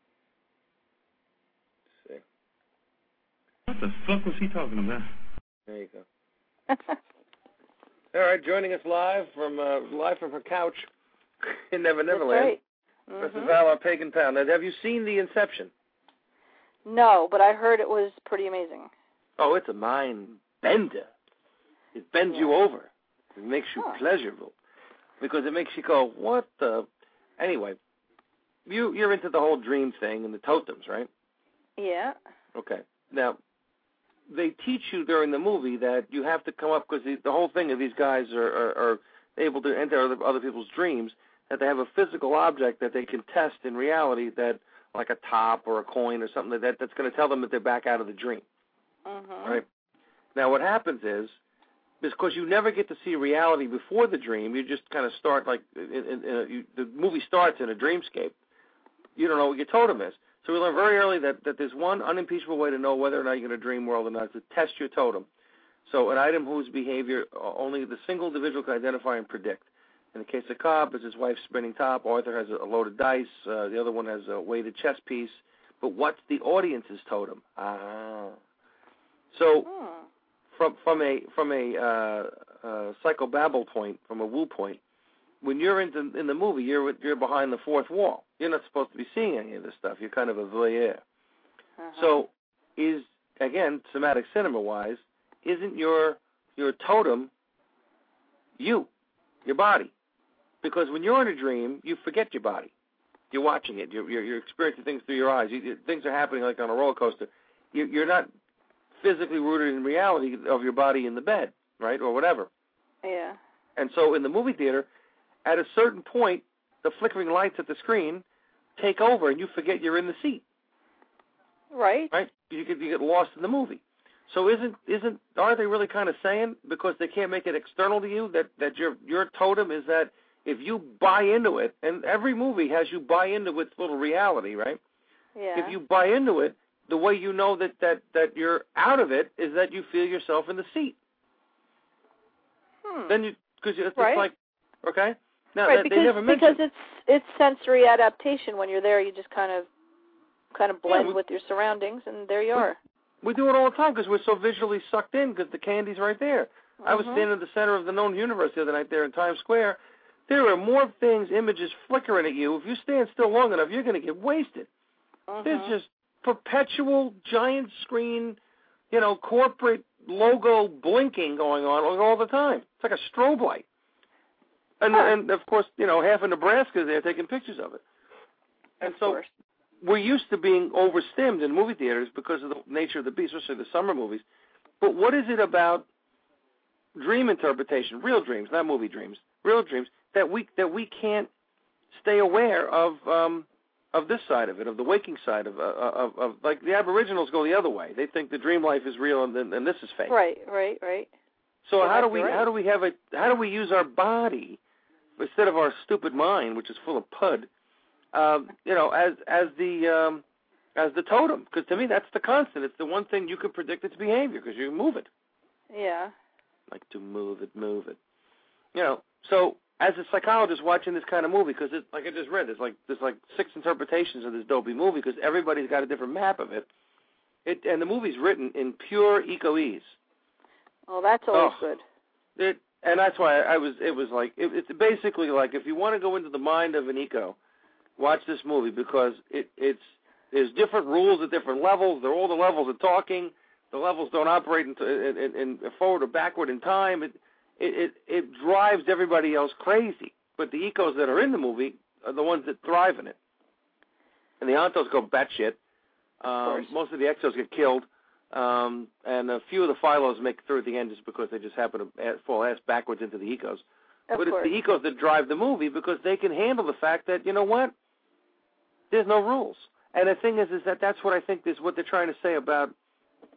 S3: Let's see.
S1: What the fuck was he talking about?
S3: There you go. All right, joining us live from uh, live from her couch in Never Neverland.
S12: That's right.
S3: Missus
S12: Mm-hmm.
S3: Val, our pagan pal. Now, have you seen The Inception?
S12: No, but I heard it was pretty amazing.
S3: Oh, it's a mind bender. It bends
S12: Yeah.
S3: you over. It makes you
S12: Huh.
S3: pleasurable because it makes you go, what the? Anyway, you you're into the whole dream thing and the totems, right?
S12: Yeah.
S3: Okay. Now, they teach you during the movie that you have to come up because the, the whole thing of these guys are, are, are able to enter other, other people's dreams, that they have a physical object that they can test in reality, that like a top or a coin or something like that, that's going to tell them that they're back out of the dream.
S12: Mm-hmm.
S3: Right? Now, what happens is, because you never get to see reality before the dream, you just kind of start like, in, in, in a, you, the movie starts in a dreamscape. You don't know what your totem is. So we learn very early that, that there's one unimpeachable way to know whether or not you're in a dream world or not, to test your totem. So an item whose behavior only the single individual can identify and predict. In the case of Cobb, it's his wife's spinning top. Arthur has a loaded dice. Uh, the other one has a weighted chess piece. But what's the audience's totem? Ah. So
S12: Hmm.
S3: from from a from a uh, uh, psychobabble point, from a woo point, when you're in the, in the movie, you're you're behind the fourth wall. You're not supposed to be seeing any of this stuff. You're kind of a voyeur.
S12: Uh-huh.
S3: So, is again somatic cinema wise, isn't your your totem you, your body? Because when you're in a dream, you forget your body. You're watching it. You're you're, you're experiencing things through your eyes. You, you, things are happening like on a roller coaster. You, you're not physically rooted in reality of your body in the bed, right, or whatever.
S12: Yeah.
S3: And so in the movie theater, at a certain point, the flickering lights at the screen take over, and you forget you're in the seat.
S12: Right.
S3: Right? You get you get lost in the movie. So isn't isn't aren't they really kind of saying, because they can't make it external to you, that that your your totem is that if you buy into it, and every movie has you buy into its little reality, right?
S12: Yeah.
S3: If you buy into it, the way you know that, that, that you're out of it is that you feel yourself in the seat.
S12: Hmm.
S3: Then you, because it's
S12: Right.
S3: like, okay? Now,
S12: right,
S3: that,
S12: because,
S3: they never mentioned.
S12: because it's it's sensory adaptation. When you're there, you just kind of kind of blend
S3: Yeah, we,
S12: with your surroundings, and there you are.
S3: We do it all the time because we're so visually sucked in because the candy's right there. Mm-hmm. I was standing in the center of the known universe the other night there in Times Square. There are more things, images flickering at you. If you stand still long enough, you're going to get wasted.
S12: Mm-hmm.
S3: There's just perpetual giant screen, you know, corporate logo blinking going on all the time. It's like a strobe light. And,
S12: huh.
S3: and of course, you know, half of Nebraska is there taking pictures of it. And
S12: of
S3: so
S12: course.
S3: we're used to being overstimmed in movie theaters because of the nature of the beast, especially the summer movies. But what is it about dream interpretation, real dreams, not movie dreams, real dreams, that we that we can't stay aware of um, of this side of it, of the waking side of, uh, of of like the Aboriginals go the other way. They think the dream life is real and and this is fake.
S12: Right, right, right.
S3: So
S12: Yeah,
S3: how do we
S12: right.
S3: how do we have a how do we use our body instead of our stupid mind, which is full of pud, um, you know, as as the um, as the totem? Because to me that's the constant. It's the one thing you can predict its behavior because you move it.
S12: Yeah.
S3: Like to move it, move it. You know, so as a psychologist watching this kind of movie, because like I just read, there's like there's like six interpretations of this dopey movie because everybody's got a different map of it. It and the movie's written in pure eco-ease.
S12: Well, that's always
S3: oh,
S12: good.
S3: It and that's why I was. It was like it, it's basically like if you want to go into the mind of an eco, watch this movie because it it's there's different rules at different levels. They're all the levels of talking. The levels don't operate in, in, in forward or backward in time. It, it it drives everybody else crazy. But the ecos that are in the movie are the ones that thrive in it. And the ontos go batshit. Um, most of the exos get killed. Um, and a few of the phylos make it through at the end just because they just happen to fall ass backwards into the ecos.
S12: Of
S3: but
S12: course.
S3: it's the ecos that drive the movie because they can handle the fact that, you know what, there's no rules. And the thing is, is that that's what I think is what they're trying to say about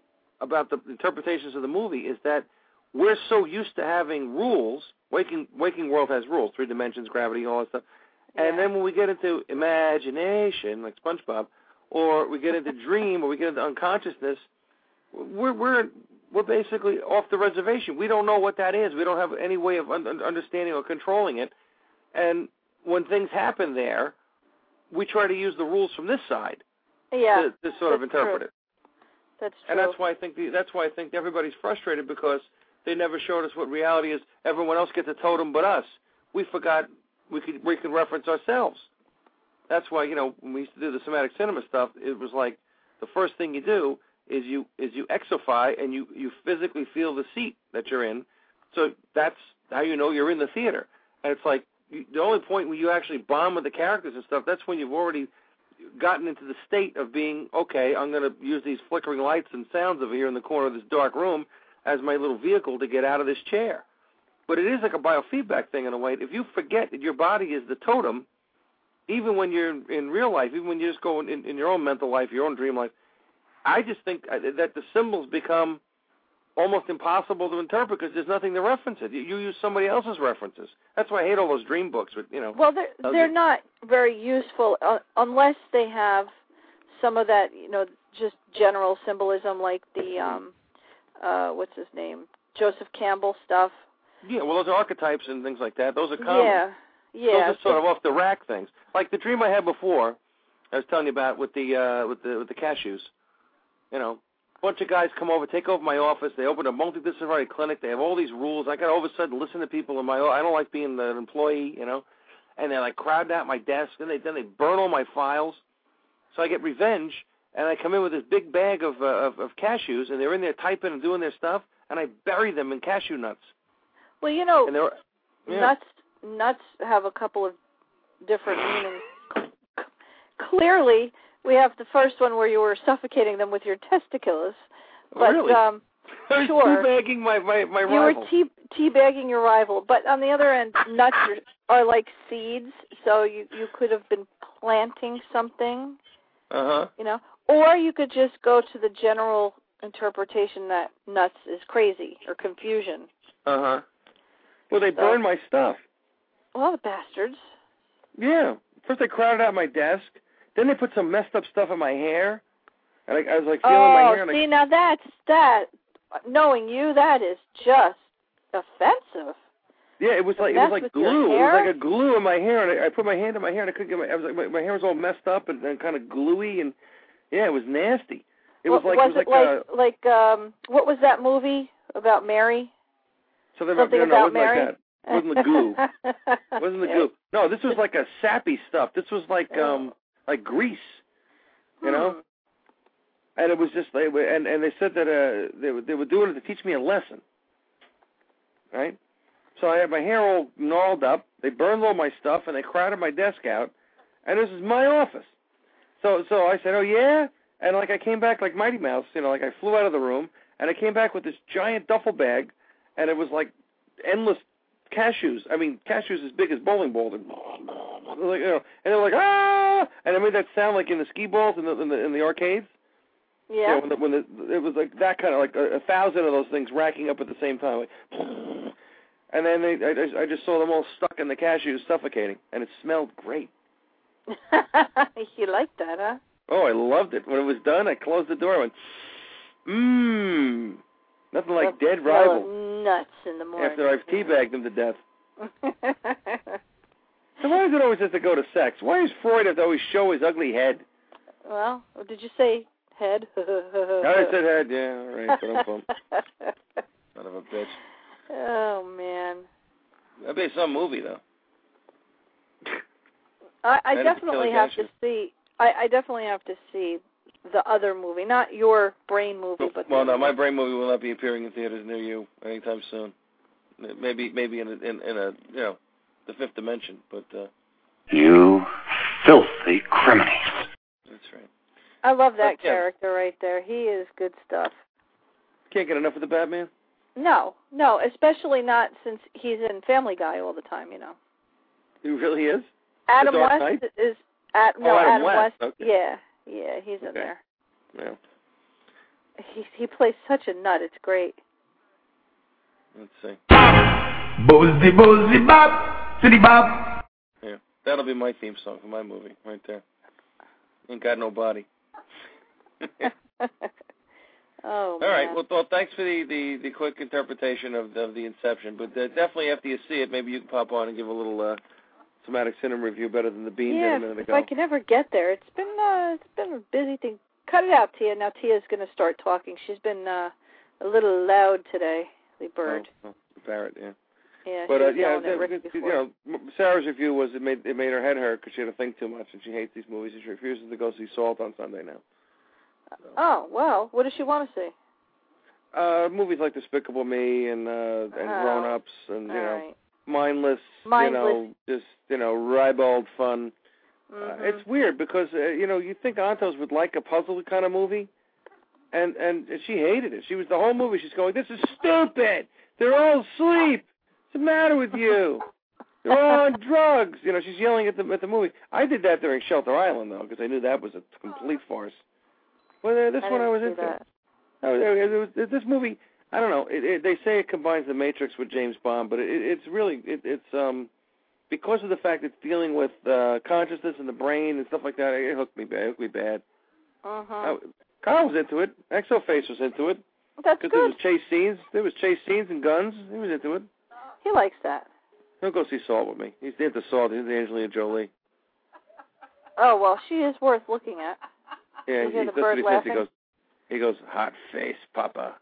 S3: about the interpretations of the movie is that we're so used to having rules. Waking Waking World has rules, three dimensions, gravity, all that stuff. And
S12: Yeah.
S3: then when we get into imagination, like SpongeBob, or we get into dream, or we get into unconsciousness, we're we're we're basically off the reservation. We don't know what that is. We don't have any way of un- understanding or controlling it. And when things happen there, we try to use the rules from this side
S12: Yeah,
S3: to, to sort of interpret
S12: true.
S3: it.
S12: That's true.
S3: And that's why I think the, that's why I think everybody's frustrated, because they never showed us what reality is. Everyone else gets a totem but us. We forgot we could we could reference ourselves. That's why, you know, when we used to do the somatic cinema stuff, it was like the first thing you do is you is you exofy and you, you physically feel the seat that you're in. So that's how you know you're in the theater. And it's like you, the only point where you actually bond with the characters and stuff, that's when you've already gotten into the state of being, okay, I'm going to use these flickering lights and sounds over here in the corner of this dark room as my little vehicle to get out of this chair. But it is like a biofeedback thing in a way. If you forget that your body is the totem, even when you're in real life, even when you just go in, in your own mental life, your own dream life, I just think that the symbols become almost impossible to interpret because there's nothing to reference it. You, you use somebody else's references. That's why I hate all those dream books. But, you know,
S12: well, they're, they're not very useful uh, unless they have some of that, you know, just general symbolism like the, um, uh, what's his name, Joseph Campbell stuff.
S3: Yeah, well, those are archetypes and things like that. Those are common.
S12: Yeah, yeah.
S3: Those are sort of off the rack things. Like the dream I had before, I was telling you about with the uh, with the with the cashews. You know, a bunch of guys come over, take over my office. They open a multidisciplinary clinic. They have all these rules. I got to all of a sudden listen to people in my. I don't like being an employee, you know. And they're like crowding out my desk. Then they then they burn all my files. So I get revenge, and I come in with this big bag of uh, of, of cashews, and they're in there typing and doing their stuff, and I bury them in cashew nuts.
S12: Well, you know,
S3: and yeah.
S12: nuts nuts have a couple of different meanings. Clearly, we have the first one where you were suffocating them with your testicles. But,
S3: really?
S12: Um,
S3: I was
S12: sure.
S3: teabagging my, my, my
S12: you
S3: rival.
S12: were tea, teabagging your rival. But on the other end, nuts are, are like seeds, so you, you could have been planting something.
S3: Uh-huh.
S12: You know, or you could just go to the general interpretation that nuts is crazy or confusion.
S3: Uh-huh. Well, they
S12: So-
S3: burned my stuff.
S12: Well, the bastards.
S3: Yeah. First they crowded out my desk. Then they put some messed up stuff in my hair. And I, I was like feeling
S12: oh,
S3: my hair. And
S12: see,
S3: I,
S12: now that's, that, knowing you, that is just offensive.
S3: yeah, it was
S12: The
S3: like it was
S12: mess
S3: like
S12: with your
S3: glue. It
S12: hair?
S3: was like a glue in my hair, and I, I put my hand in my hair, and I couldn't get my. I was like, my, my hair was all messed up and, and kind of gluey, and yeah, it was nasty. It was like
S12: was
S3: it was
S12: it
S3: like,
S12: like, like um, what was that movie about Mary?
S3: uh, something,
S12: Something
S3: no, no,
S12: about
S3: it wasn't
S12: Mary?
S3: Like that. It wasn't the goo. It wasn't the goo. No, this was like a sappy stuff. This was like um like grease, you know.
S12: Hmm.
S3: And it was just they were, and and they said that uh they were they were doing it to teach me a lesson, right? So I had my hair all gnarled up. They burned all my stuff and they crowded my desk out, and this is my office. So so I said, oh yeah, and like I came back like Mighty Mouse, you know, like I flew out of the room and I came back with this giant duffel bag, and it was like endless cashews. I mean, cashews as big as bowling balls. And, like, you know, and they're like, ah! And I made that sound like in the skee balls in the in the, in the arcades.
S12: Yeah.
S3: You know, when the, when the, it was like that kind of like a, a thousand of those things racking up at the same time. Like, and then they, I, just, I just saw them all stuck in the cashews, suffocating, and it smelled great.
S12: You liked that, huh?
S3: Oh, I loved it. When it was done, I closed the door and went, mmm. Nothing like
S12: Well,
S3: dead rivals.
S12: Nuts in the morning.
S3: After I've teabagged them to death. So why does it always have to go to sex? Why does Freud have to always show his ugly head?
S12: Well, did you say head?
S3: I said head, yeah, all right, but I'm bummed. Son of a bitch.
S12: Oh, man.
S3: That'd be some movie, though.
S12: I, I
S3: That'd
S12: definitely
S3: be
S12: have
S3: Cashew.
S12: to see, I, I definitely have to see the other movie, not your brain movie, but
S3: Well,
S12: the
S3: no, my brain movie will not be appearing in theaters near you anytime soon. Maybe, maybe in a, in, in a, you know, the fifth dimension, but. Uh,
S13: You filthy criminals.
S3: That's right.
S12: I love that
S3: But, yeah.
S12: character right there. He is good stuff.
S3: Can't get enough of the Batman?
S12: No, no, especially not since he's in Family Guy all the time, you know.
S3: He really is?
S12: Adam
S3: The Dark
S12: West
S3: Knight?
S12: is at no
S3: Oh, Adam
S12: Adam
S3: West,
S12: West.
S3: okay.
S12: Yeah, yeah, he's in
S3: Okay.
S12: there.
S3: Yeah.
S12: he he plays such a nut. It's great.
S3: Let's see.
S11: Bozy, bozy, bop, city bop.
S3: Yeah, that'll be my theme song for my movie, right there. Ain't got no body.
S12: Oh,
S3: All right.
S12: man.
S3: Well, well, thanks for the, the, the quick interpretation of of the Inception. But uh, definitely after you see it, maybe you can pop on and give a little uh, somatic cinema review better than the Bean
S12: yeah,
S3: did a minute
S12: if
S3: ago.
S12: I can ever get there. It's been uh, it's been a busy thing. Cut it out, Tia. Now Tia's going to start talking. She's been uh, a little loud today, the bird.
S3: Oh, oh, Barrett, yeah.
S12: Yeah,
S3: But
S12: she
S3: uh,
S12: was
S3: yeah,
S12: yelling at Rick
S3: it,
S12: before.
S3: you know, Sarah's review was it made it made her head hurt because she had to think too much and she hates these movies and she refuses to go see Salt on Sunday now. So.
S12: Oh well, what does she want to see?
S3: Uh, movies like Despicable Me and uh, and
S12: Oh,
S3: Grown Ups and you
S12: all
S3: know
S12: right.
S3: mindless,
S12: Mindless.
S3: you know, just you know ribald fun.
S12: Mm-hmm.
S3: Uh, it's weird because uh, you know you think Antos would like a puzzle kind of movie, and and she hated it. She was the whole movie. She's going, "This is stupid. They're all asleep. What's the matter with you? They're all on drugs." You know, she's yelling at the at the movie. I did that during Shelter Island though because I knew that was a complete farce. Well, uh, this
S12: I
S3: one I
S12: didn't
S3: was
S12: see
S3: into.
S12: that.
S3: Oh, it was, it, this movie, I don't know. It, it, they say it combines the Matrix with James Bond, but it, it's really it, it's um because of the fact it's dealing with uh, consciousness and the brain and stuff like that. It hooked me bad. It hooked me bad.
S12: Uh-huh.
S3: I, Kyle was into it. Exoface was into it.
S12: That's
S3: good.
S12: There
S3: was chase scenes. There was chase scenes and guns. He was into it.
S12: He likes that.
S3: He'll go see Salt with me. He's into Salt. He's into Angelina Jolie.
S12: Oh well, she is worth looking at.
S3: Yeah,
S12: You hear
S3: he,
S12: the
S3: that's
S12: bird
S3: what he says.
S12: laughing?
S3: He goes, he goes, hot face, Papa.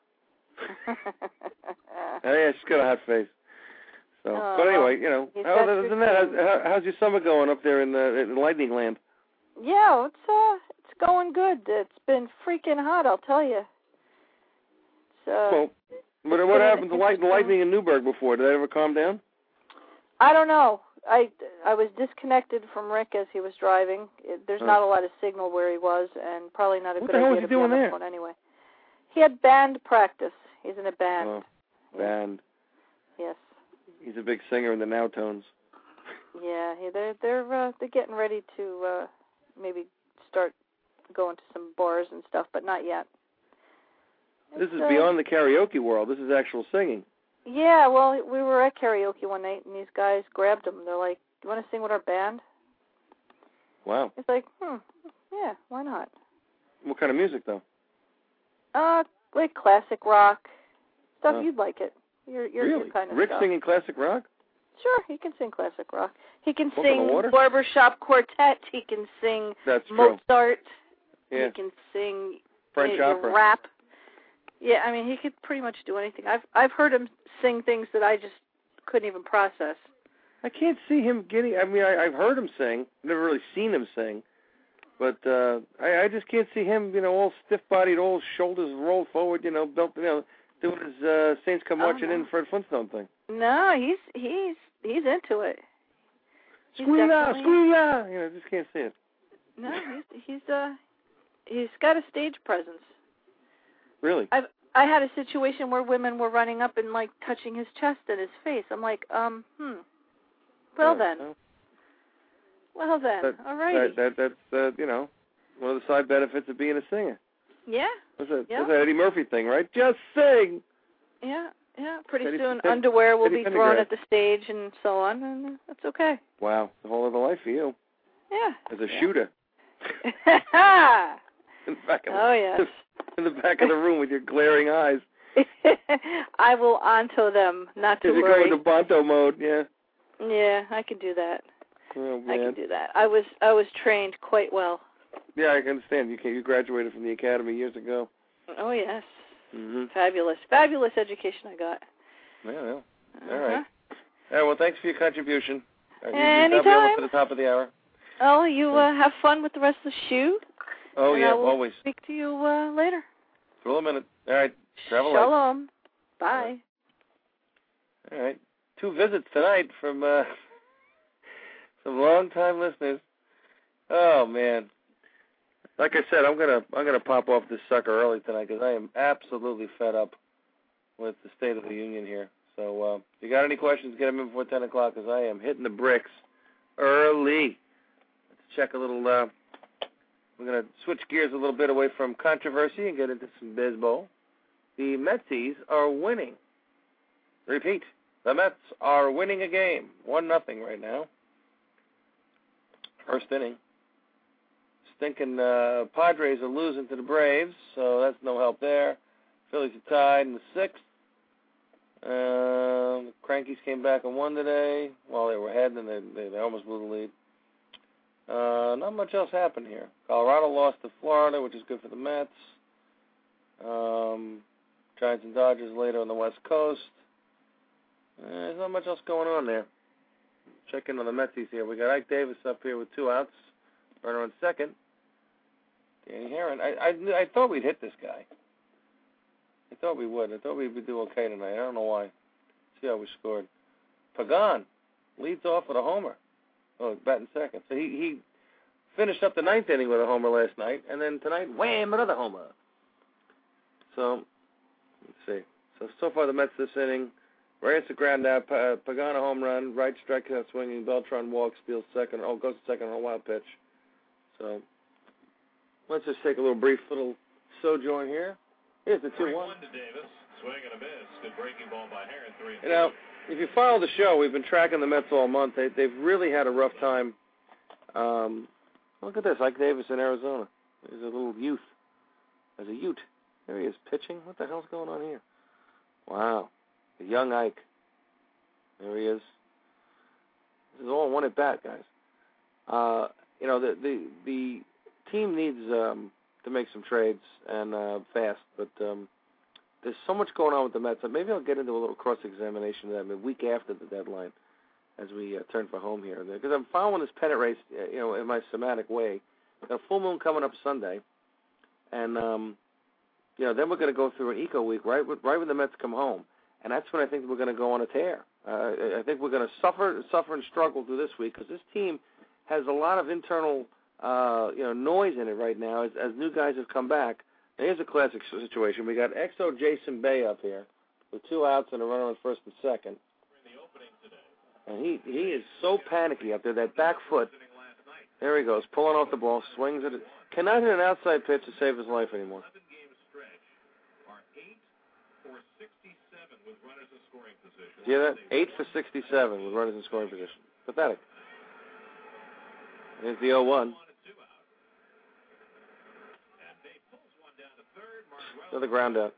S3: Oh, yeah, she's got a hot face. So,
S12: Oh,
S3: but anyway, you know,
S12: he's
S3: how,
S12: got
S3: other
S12: good
S3: than that, how's,
S12: things.
S3: how, how's your summer going up there in the in Lightning Land?
S12: Yeah, it's uh, it's going good. It's been freaking hot, I'll tell you. It's, uh,
S3: well, what,
S12: it's
S3: what
S12: been an
S3: happened to light,
S12: interesting-
S3: lightning in Newburgh before? Did that ever calm down?
S12: I don't know. I I was disconnected from Rick as he was driving. It, there's
S3: Huh.
S12: not a lot of signal where he was, and probably not a
S3: What
S12: good
S3: the hell
S12: idea
S3: was
S12: to
S3: he
S12: be on
S3: doing
S12: the
S3: there?
S12: phone anyway. He had band practice. He's in a band.
S3: Oh, band.
S12: Yes.
S3: He's a big singer in the Now Tones.
S12: Yeah, he- they're they're uh, they're getting ready to uh, maybe start going to some bars and stuff, but not yet.
S3: This
S12: It's,
S3: is
S12: uh,
S3: beyond the karaoke world. This is actual singing.
S12: Yeah, well, we were at karaoke one night, and these guys grabbed him. They're like, "You want to sing with our band?"
S3: Wow.
S12: He's like, "Hmm, yeah, why not?"
S3: What kind of music, though?
S12: Uh, like classic rock stuff.
S3: Oh.
S12: You'd like it. You're you're
S3: Really?
S12: your kind of
S3: Rick
S12: stuff.
S3: singing classic rock?
S12: Sure, he can sing classic rock. He can
S3: Walk on the
S12: sing
S3: Water?
S12: barbershop quartet. He can sing
S3: That's true.
S12: Mozart.
S3: Yeah.
S12: He can sing
S3: French
S12: uh,
S3: opera.
S12: rap. Yeah, I mean, he could pretty much do anything. I've I've heard him sing things that I just couldn't even process.
S3: I can't see him getting. I mean, I, I've heard him sing. Never really seen him sing, but uh, I, I just can't see him. You know, all stiff-bodied, all shoulders rolled forward. You know, built. You know, doing his uh, Saints Come
S12: Oh,
S3: Marching
S12: no.
S3: In Fred Flintstone thing.
S12: No, he's he's he's into it. He's
S3: Screw ya,
S12: definitely-
S3: screw ya. You know, I just can't see it.
S12: No, he's he's uh he's got a stage presence.
S3: Really?
S12: I've I had a situation where women were running up and like touching his chest and his face. I'm like, um, hmm. Well
S3: Yeah,
S12: then.
S3: well,
S12: Well then.
S3: that,
S12: All righty.
S3: that, that, that's uh, you know, one of the side benefits of being a singer.
S12: Yeah.
S3: What's that?
S12: Yeah.
S3: What's that Eddie Murphy thing, right? Just sing.
S12: Yeah. Yeah. Pretty
S3: Eddie-
S12: soon,
S3: Eddie-
S12: underwear will
S3: Eddie
S12: be thrown
S3: Pendergrass.
S12: at the stage and so on, and that's okay.
S3: Wow, the whole other life for you
S12: Yeah.
S3: as a
S12: Yeah.
S3: shooter.
S12: Ha!
S3: In the back of
S12: Oh yes.
S3: in the back of the room with your glaring eyes.
S12: I will onto them, not to
S3: If you
S12: worry.
S3: go into Bonto mode, yeah.
S12: Yeah, I can do that.
S3: Oh
S12: I
S3: man.
S12: can do that. I was I was trained quite well.
S3: Yeah, I can understand. You can, you graduated from the academy years ago.
S12: Oh yes.
S3: Mhm.
S12: Fabulous, fabulous education I got.
S3: Yeah, yeah. All
S12: Uh-huh.
S3: right. All right. Well, thanks for your contribution. Uh, you- you
S12: Anytime.
S3: got me almost to the top of the hour.
S12: Oh, you uh, have fun with the rest of the shoot.
S3: Oh
S12: and
S3: yeah,
S12: I will
S3: always.
S12: speak to you uh, later.
S3: For a minute. All right. Travel light.
S12: Shalom. Bye.
S3: All right. Two visits tonight from uh, some long-time listeners. Oh man. Like I said, I'm gonna I'm gonna pop off this sucker early tonight because I am absolutely fed up with the State of the Union here. So uh, if you got any questions, get them in before ten o'clock because I am hitting the bricks early. Let's check a little uh, we're going to switch gears a little bit away from controversy and get into some baseball. The Metsies are winning. Repeat, the Mets are winning a game. One nothing right now. First inning. Stinking uh, Padres are losing to the Braves, so that's no help there. Phillies are tied in the sixth. Uh, the Crankies came back and won today. Well, they were ahead, and they, they, they almost blew the lead. Uh, not much else happened here. Colorado lost to Florida, which is good for the Mets. Um, Giants and Dodgers later on the West Coast. Uh, there's not much else going on there. Check in on the Metsies here. We got Ike Davis up here with two outs. Runner on second. Danny Herron. I, I I thought we'd hit this guy. I thought we would. I thought we would do okay tonight. I don't know why. See how we scored. Pagan leads off with a homer. Oh, batting second. So he, he finished up the ninth inning with a homer last night, and then tonight, wham, another homer. So, let's see. So, so far the Mets this inning, Reyes a ground out, pa- Pagan a home run, right strike out swinging, Beltran walks, steals second, oh, goes to second on a wild pitch. So, let's just take a little brief little sojourn here. Here's the two one.
S14: to Davis, swing and a miss. Good breaking ball by Herron, three and
S3: You know, if you follow the show, we've been tracking the Mets all month. They, they've really had a rough time. Um, look at this, Ike Davis in Arizona. He's a little youth. As a Ute. There he is, pitching. What the hell's going on here? Wow. The young Ike. There he is. This is all one at bat, guys. Uh, you know, the the the team needs um, to make some trades and uh, fast, but um, there's so much going on with the Mets that maybe I'll get into a little cross-examination of them a week after the deadline as we uh, turn for home here. Because I'm following this pennant race, you know, in my somatic way. Got a full moon coming up Sunday, and um, you know, then we're going to go through an eco week right with, right when the Mets come home, and that's when I think we're going to go on a tear. Uh, I think we're going to suffer, suffer and struggle through this week because this team has a lot of internal, uh, you know, noise in it right now as, as new guys have come back. Now, here's a classic situation. We got X O Jason Bay up here with two outs and a runner on first and second. And he he is so panicky up there. That back foot. There he goes, pulling off the ball, swings at it. Cannot hit an outside pitch to save his life anymore. Do you hear that? Eight for sixty-seven with runners in scoring position. Pathetic. Here's the oh one. Another ground out.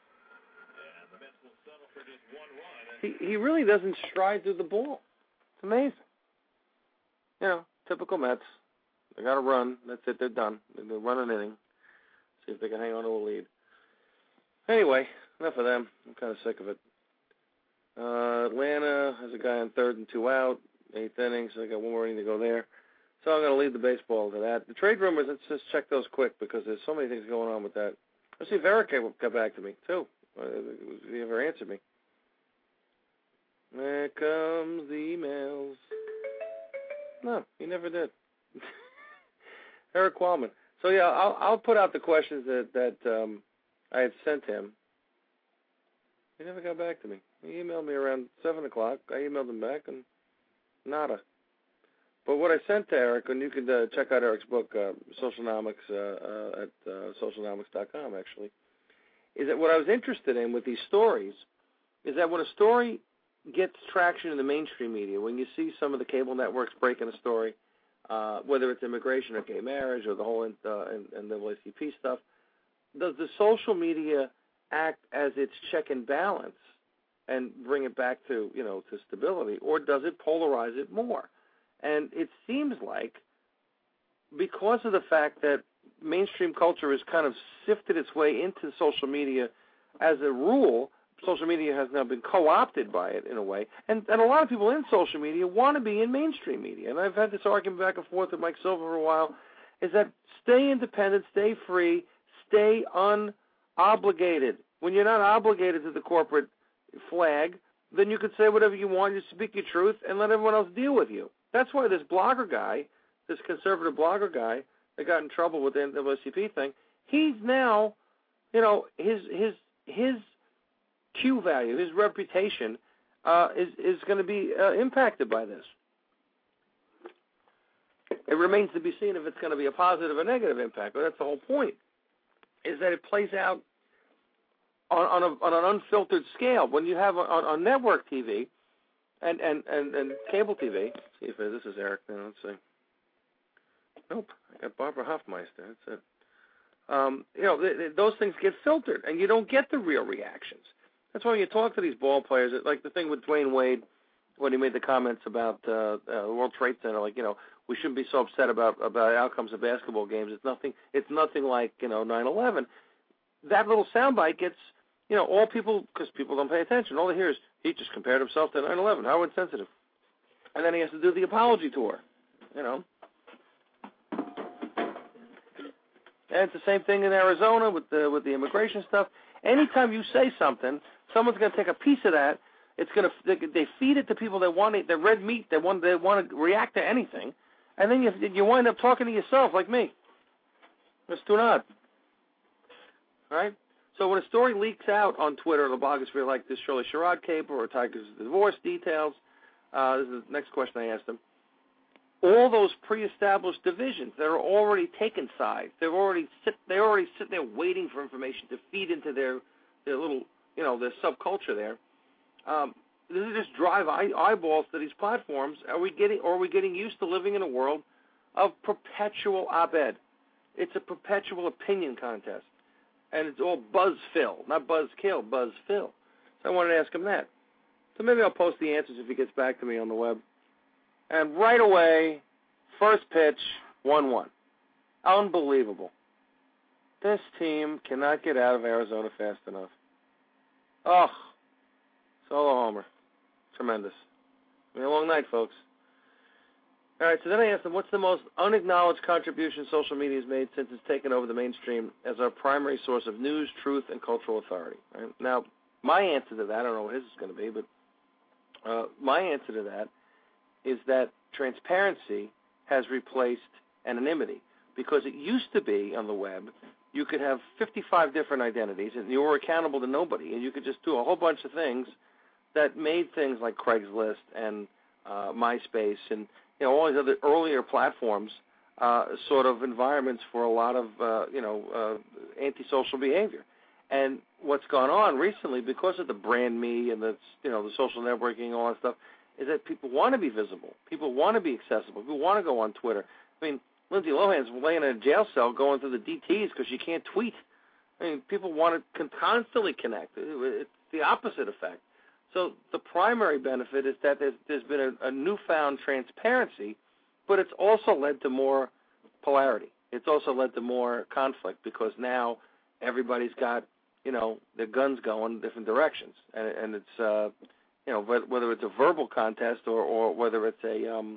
S3: He he really doesn't stride through the ball. It's amazing. You know, typical Mets. They got to run. That's it. They're done. They'll run an inning. See if they can hang on to a lead. Anyway, enough of them. I'm kind of sick of it. Uh, Atlanta has a guy on third and two out. Eighth inning, so I got one more inning to go there. So I'm going to lead the baseball to that. The trade rumors, let's just check those quick because there's so many things going on with that. Let's see if Eric got back to me, too. Uh, he ever answered me. There comes the emails. No, he never did. Eric Qualman. So, yeah, I'll, I'll put out the questions that, that um, I had sent him. He never got back to me. He emailed me around seven o'clock. I emailed him back, and nada. But what I sent to Eric, and you can uh, check out Eric's book, uh, Socialnomics, uh, uh, at uh, socialnomics dot com, actually, is that what I was interested in with these stories is that when a story gets traction in the mainstream media, when you see some of the cable networks breaking a story, uh, whether it's immigration or gay marriage or the whole uh, N double A C P stuff, does the social media act as its check and balance and bring it back to, you know, to stability, or does it polarize it more? And it seems like because of the fact that mainstream culture has kind of sifted its way into social media as a rule, social media has now been co-opted by it in a way. And, and a lot of people in social media want to be in mainstream media. And I've had this argument back and forth with Mike Silver for a while, is that stay independent, stay free, stay unobligated. When you're not obligated to the corporate flag, then you could say whatever you want, you speak your truth, and let everyone else deal with you. That's why this blogger guy, this conservative blogger guy that got in trouble with the N double A C P thing, he's now, you know, his his his Q value, his reputation uh, is is going to be uh, impacted by this. It remains to be seen if it's going to be a positive or negative impact. But that's the whole point, is that it plays out on, on, a, on an unfiltered scale. When you have on, on network T V and, and, and, and cable T V, see if this is Eric now, let's see. Nope, I got Barbara Hofmeister, that's it. Um, you know, th- th- those things get filtered, and you don't get the real reactions. That's why when you talk to these ball players, like the thing with Dwayne Wade, when he made the comments about uh, uh, the World Trade Center, like, you know, we shouldn't be so upset about about outcomes of basketball games. It's nothing. It's nothing like, you know, nine eleven. That little soundbite gets, you know, all people, because people don't pay attention. All they hear is he just compared himself to nine eleven. How insensitive. And then he has to do the apology tour, you know. And it's the same thing in Arizona with the with the immigration stuff. Anytime you say something, someone's going to take a piece of that. It's going to they, they feed it to people that want it, the red meat. They want they want to react to anything, and then you you wind up talking to yourself like me. It's too odd. All right. So when a story leaks out on Twitter or the blogosphere, like this Shirley Sherrod caper or Tiger's divorce details, uh, this is the next question I asked them. All those pre-established divisions that are already taken sides, they're already sit, they already sit there waiting for information to feed into their their little, you know, their subculture there. Um, this is just drive eye, eyeballs to these platforms. Are we getting, or are we getting used to living in a world of perpetual op-ed? It's a perpetual opinion contest, and it's all buzz-fill, not buzz-kill, buzz-fill. So I wanted to ask him that. So maybe I'll post the answers if he gets back to me on the web. And right away, first pitch, one one. Unbelievable. This team cannot get out of Arizona fast enough. Oh, solo homer. Tremendous. It's been a long night, folks. All right, so then I asked them, what's the most unacknowledged contribution social media has made since it's taken over the mainstream as our primary source of news, truth, and cultural authority? Right? Now, my answer to that, I don't know what his is going to be, but uh, my answer to that is that transparency has replaced anonymity, because it used to be on the web you could have fifty-five different identities and you were accountable to nobody, and you could just do a whole bunch of things that made things like Craigslist and uh, MySpace and, you know, all these other earlier platforms uh, sort of environments for a lot of uh, you know uh, antisocial behavior. And what's gone on recently, because of the brand me and the you know the social networking and all that stuff, is that people want to be visible. People want to be accessible. People want to go on Twitter. I mean, Lindsay Lohan's laying in a jail cell going through the D Ts because she can't tweet. I mean, people want to constantly connect. It's the opposite effect. So the primary benefit is that there's, there's been a, a newfound transparency, but it's also led to more polarity. It's also led to more conflict, because now everybody's got, you know, their guns going in different directions. And, and it's, uh, you know, whether it's a verbal contest or, or whether it's a, um,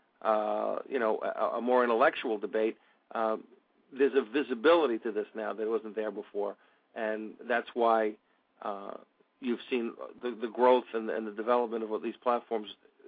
S3: uh, you know, a, a more intellectual debate, um, there's a visibility to this now that wasn't there before. And that's why uh, you've seen the, the growth and the, and the development of what these platforms.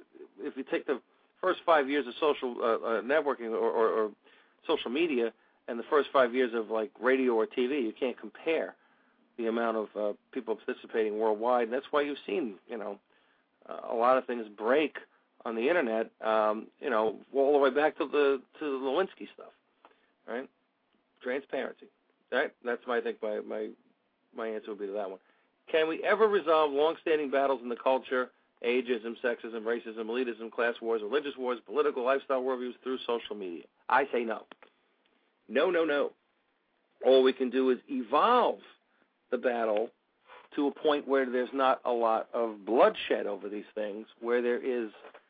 S3: If you take the first five years of social uh, uh, networking or, or, or social media and the first five years of, like, radio or T V, you can't compare the amount of uh, people participating worldwide. And that's why you've seen, you know, uh, a lot of things break on the Internet, um, you know, all the way back to the to the Lewinsky stuff, right? Transparency. Right? That's my, I think my, my, my answer would be to that one. Can we ever resolve long-standing battles in the culture, ageism, sexism, racism, elitism, class wars, religious wars, political, lifestyle worldviews through social media? I say no. No, no, no. All we can do is evolve the battle to a point where there's not a lot of bloodshed over these things, where there is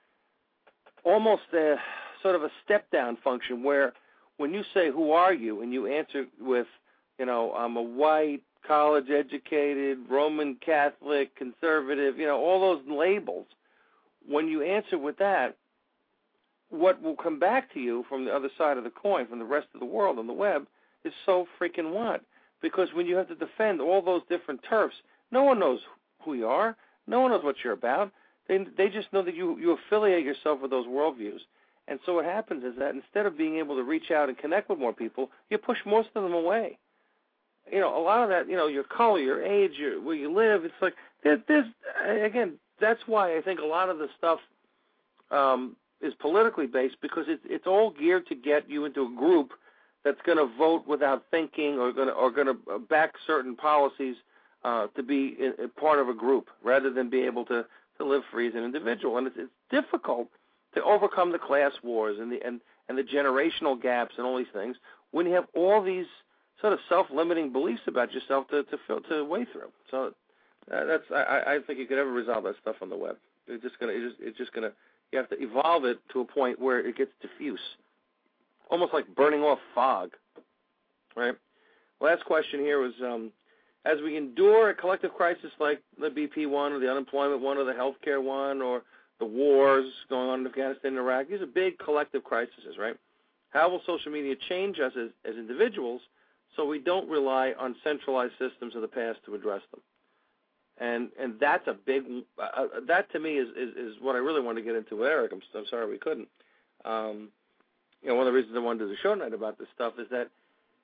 S3: almost a sort of a step-down function where when you say, who are you, and you answer with, you know, I'm a white, college-educated, Roman Catholic, conservative, you know, all those labels, when you answer with that, what will come back to you from the other side of the coin, from the rest of the world on the web, is so freaking what? Because when you have to defend all those different turfs, no one knows who you are. No one knows what you're about. They they just know that you, you affiliate yourself with those worldviews. And so what happens is that instead of being able to reach out and connect with more people, you push most of them away. You know, a lot of that, you know, your color, your age, your, where you live, it's like, there, there's, again, that's why I think a lot of the stuff um, is politically based because it's it's all geared to get you into a group that's going to vote without thinking or going to or going to back certain policies uh, to be in, in part of a group rather than be able to, to live free as an individual. And it's, it's difficult to overcome the class wars and the and, and the generational gaps and all these things when you have all these sort of self-limiting beliefs about yourself to to, fill, to weigh through. So uh, that's I, I think you could never resolve that stuff on the web. It's just gonna it's just, it's just gonna you have to evolve it to a point where it gets diffuse. Almost like burning off fog, right? Last question here was, um, as we endure a collective crisis like the B P one or the unemployment one or the healthcare one or the wars going on in Afghanistan and Iraq, these are big collective crises, right? How will social media change us as, as individuals so we don't rely on centralized systems of the past to address them? And and that's a big, uh, that to me is, is, is what I really wanted to get into with Eric. I'm, I'm sorry we couldn't. Um, You know, one of the reasons I wanted to do the show tonight about this stuff is that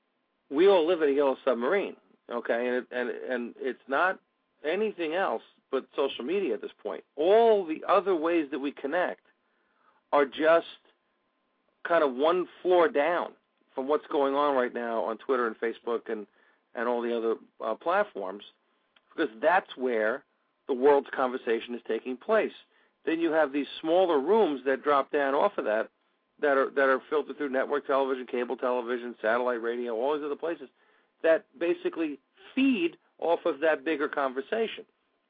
S3: we all live in a yellow submarine, okay, and it, and and it's not anything else but social media at this point. All the other ways that we connect are just kind of one floor down from what's going on right now on Twitter and Facebook and, and all the other uh, platforms, because that's where the world's conversation is taking place. Then you have these smaller rooms that drop down off of that, that are that are filtered through network television, cable television, satellite radio, all these other places that basically feed off of that bigger conversation.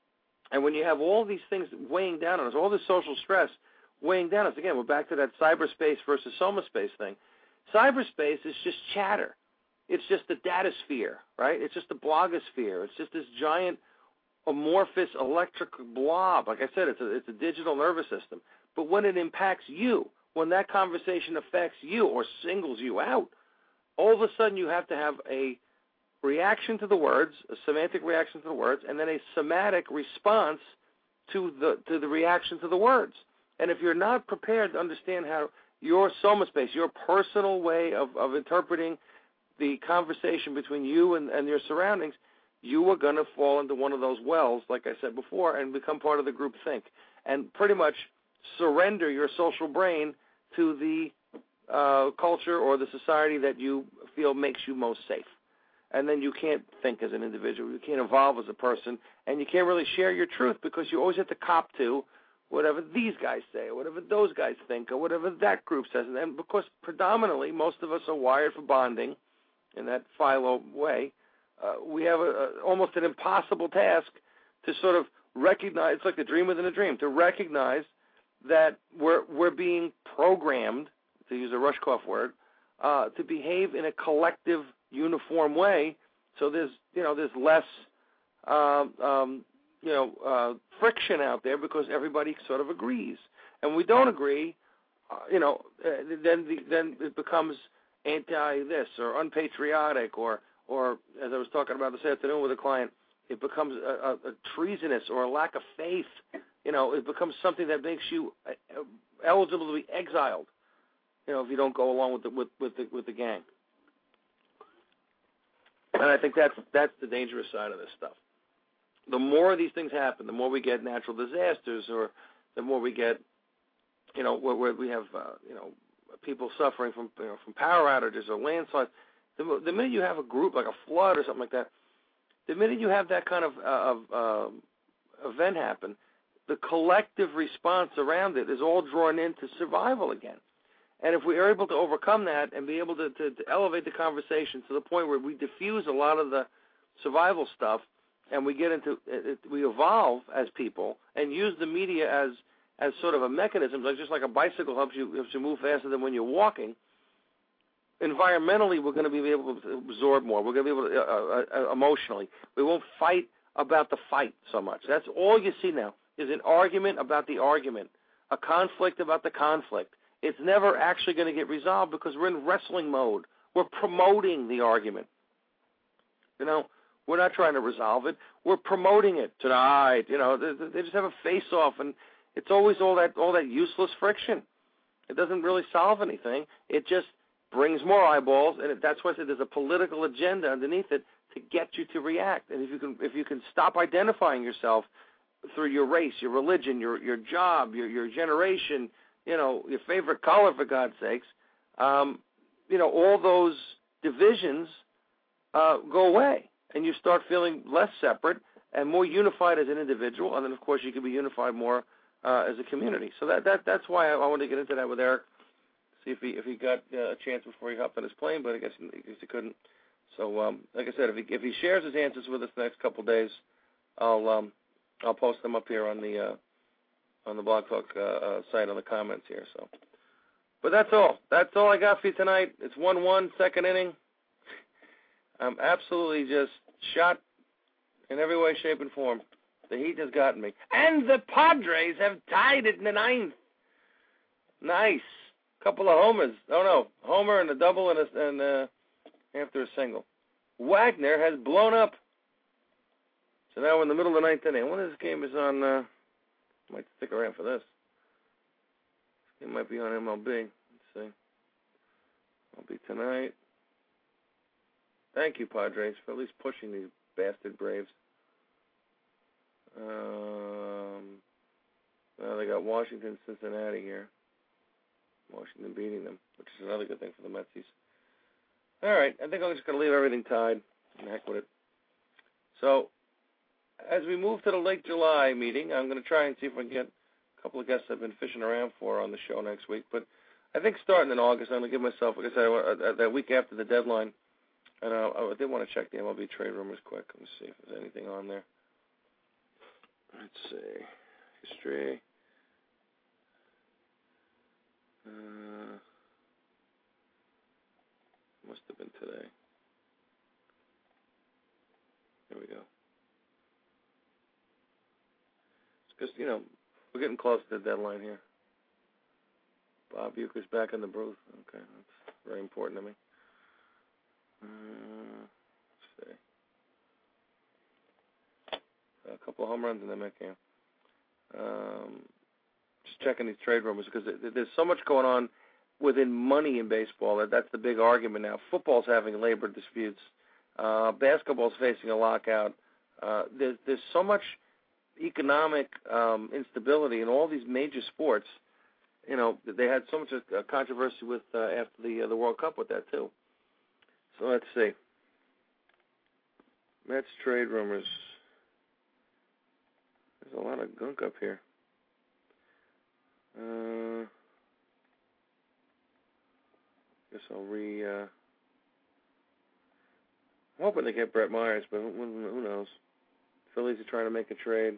S3: And when you have all these things weighing down on us, all this social stress weighing down on us, again, we're back to that cyberspace versus somaspace thing. Cyberspace is just chatter. It's just the datasphere, right? It's just the blogosphere. It's just this giant amorphous electric blob. Like I said, it's a, it's a digital nervous system. But when it impacts you, when that conversation affects you or singles you out, all of a sudden you have to have a reaction to the words, a semantic reaction to the words, and then a somatic response to the to the reaction to the words. And if you're not prepared to understand how your somaspace, your personal way of, of interpreting the conversation between you and, and your surroundings, you are going to fall into one of those wells, like I said before, and become part of the group think. And pretty much surrender your social brain to the uh, culture or the society that you feel makes you most safe. And then you can't think as an individual. You can't evolve as a person. And you can't really share your truth because you always have to cop to whatever these guys say or whatever those guys think or whatever that group says. And because predominantly most of us are wired for bonding in that philo way, uh, we have a, a, almost an impossible task to sort of recognize, it's like the dream within a dream, to recognize that we're we're being programmed, to use a Rushkoff word, uh, to behave in a collective, uniform way. So there's you know there's less um, um, you know uh, friction out there because everybody sort of agrees. And when we don't agree, uh, you know, uh, then the, then it becomes anti this or unpatriotic or or as I was talking about this afternoon with a client, it becomes a, a, a treasonous or a lack of faith. You know, it becomes something that makes you eligible to be exiled. You know, if you don't go along with the with, with the with the gang. And I think that's that's the dangerous side of this stuff. The more these things happen, the more we get natural disasters, or the more we get, you know, where, where we have, uh, you know, people suffering from you know, from power outages or landslides. The, the minute you have a group like a flood or something like that, the minute you have that kind of, uh, of uh, event happen, the collective response around it is all drawn into survival again. And if we are able to overcome that and be able to, to, to elevate the conversation to the point where we diffuse a lot of the survival stuff and we get into it, we evolve as people and use the media as as sort of a mechanism, like just like a bicycle helps you helps you move faster than when you're walking. Environmentally, we're going to be able to absorb more. We're going to be able to uh, uh, emotionally. We won't fight about the fight so much. That's all you see now is an argument about the argument, a conflict about the conflict. It's never actually going to get resolved because we're in wrestling mode. We're promoting the argument. You know, we're not trying to resolve it. We're promoting it tonight. You know, they, they just have a face-off, and it's always all that all that useless friction. It doesn't really solve anything. It just brings more eyeballs, and it, that's why I said there's a political agenda underneath it to get you to react. And if you can, if you can stop identifying yourself through your race, your religion, your your job, your your generation, you know, your favorite color, for God's sakes, um, you know, all those divisions uh, go away, and you start feeling less separate and more unified as an individual, and then, of course, you can be unified more uh, as a community. So that, that that's why I, I wanted to get into that with Eric, see if he if he got uh, a chance before he hopped on his plane, but I guess, I guess he couldn't. So, um, like I said, if he if he shares his answers with us the next couple of days, I'll um, I'll post them up here on the uh, on the Blog Talk uh, uh, site on the comments here. So, but that's all. That's all I got for you tonight. It's one one, second inning. I'm absolutely just shot in every way, shape, and form. The heat has gotten me, and the Padres have tied it in the ninth. Nice, couple of homers. Oh no, homer and a double and a, and uh, after a single. Wagner has blown up. So now we're in the middle of the ninth inning. When this game is on, uh, might stick around for this. It might be on M L B. Let's see. M L B tonight. Thank you, Padres, for at least pushing these bastard Braves. Um, well, they got Washington, Cincinnati here. Washington beating them, which is another good thing for the Metsies. All right, I think I'm just going to leave everything tied and heck with it. So, as we move to the late July meeting, I'm going to try and see if I can get a couple of guests I've been fishing around for on the show next week. But I think starting in August, I'm going to give myself, like I said, that week after the deadline. And uh, I did want to check the M L B trade rumors quick. Let me see if there's anything on there. Let's see. History. Uh, must have been today. Here we go. Because, you know, we're getting close to the deadline here. Bob Uecker's back in the booth. Okay, that's very important to me. Uh, let's see. A couple of home runs in the Met game. Um, just checking these trade rumors because there's so much going on within money in baseball. That that's the big argument now. Football's having labor disputes. Uh, basketball's facing a lockout. Uh, there's there's so much economic um, instability in all these major sports. You know, they had so much uh, controversy with uh, after the uh, the World Cup with that too. So let's see. Mets trade rumors. There's a lot of gunk up here. Uh, guess I'll re. Uh, I'm hoping they get Brett Myers, but who, who knows? Phillies are trying to make a trade.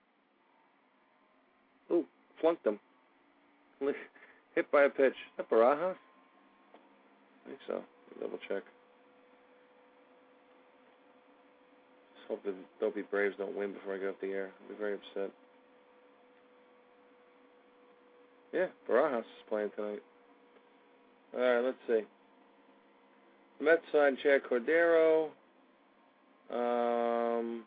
S3: Ooh, flunked them. Hit by a pitch. Is that Barajas? I think so. Double check. Just hope the dopey Braves don't win before I get off the air. I'll be very upset. Yeah, Barajas is playing tonight. All right, let's see. The Mets signed Chad Cordero. Um,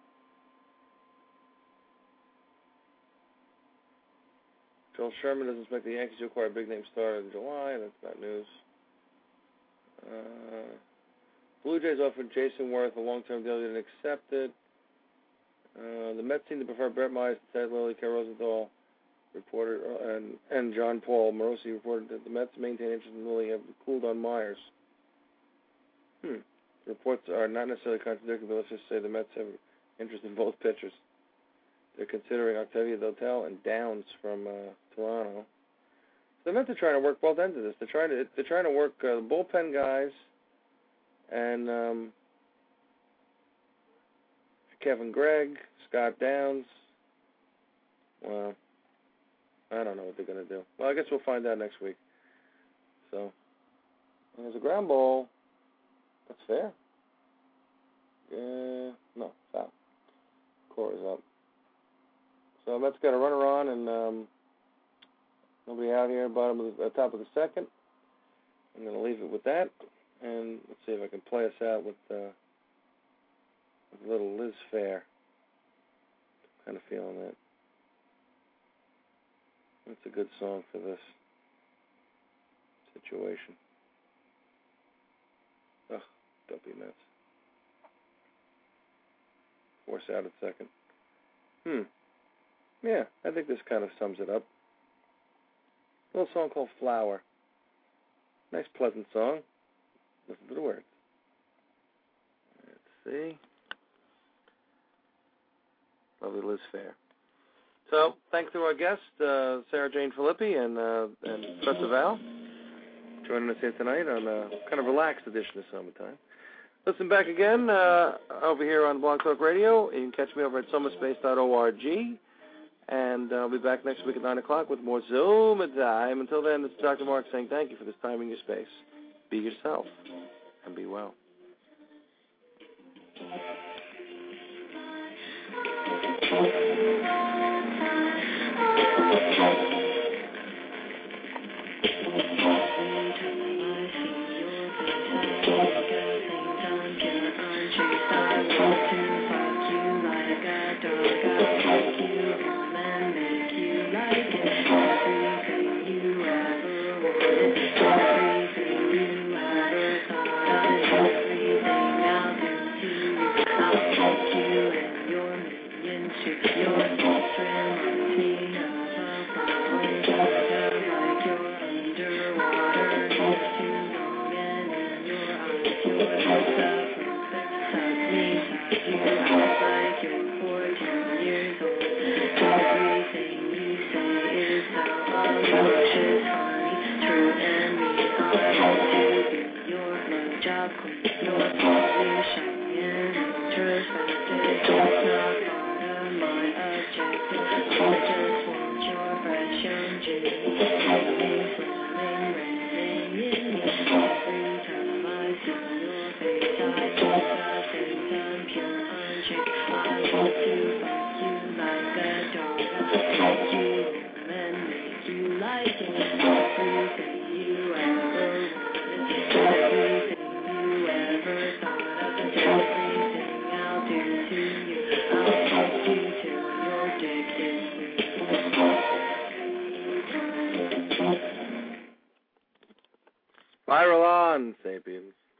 S3: Joel Sherman doesn't expect the Yankees to acquire a big-name star in July. That's not news. Uh, Blue Jays offered Jason Worth a long-term deal. He didn't accept it. Uh, the Mets seem to prefer Brett Myers to Ted Lilly. Ken Rosenthal reported, uh, and, and John Paul Morosi reported that the Mets maintain interest in Lilly have cooled on Myers. Hmm. Reports are not necessarily contradictory, but let's just say the Mets have interest in both pitchers. They're considering Octavio Dotel and Downs from uh, Toronto. So the Mets are trying to work both ends of this. They're trying to they're trying to work uh, the bullpen guys and um, Kevin Gregg, Scott Downs. Well, I don't know what they're going to do. Well, I guess we'll find out next week. So there's a ground ball. That's fair. Uh, no, foul. Core is up. So Mets got a runner on, and um, nobody out here. Bottom of the uh, top of the second. I'm going to leave it with that, and let's see if I can play us out with, uh, with a little Liz Phair. Kind of feeling that. That's a good song for this situation. Ugh, don't be Mets. Force out at second. Hmm. Yeah, I think this kind of sums it up. A little song called Flower. Nice, pleasant song. Listen to the words. Let's see. Lovely Liz Fair. So, thanks to our guest, uh, Sarah Jane Filippi and uh, and Professor Val, joining us here tonight on a kind of relaxed edition of Summertime. Listen back again uh, over here on Blog Talk Radio. You can catch me over at summerspace dot org. And I'll be back next week at nine o'clock with more Zoom time. Until then, this is Doctor Mark saying thank you for this time in your space. Be yourself and be well. Spiral on, Sapiens.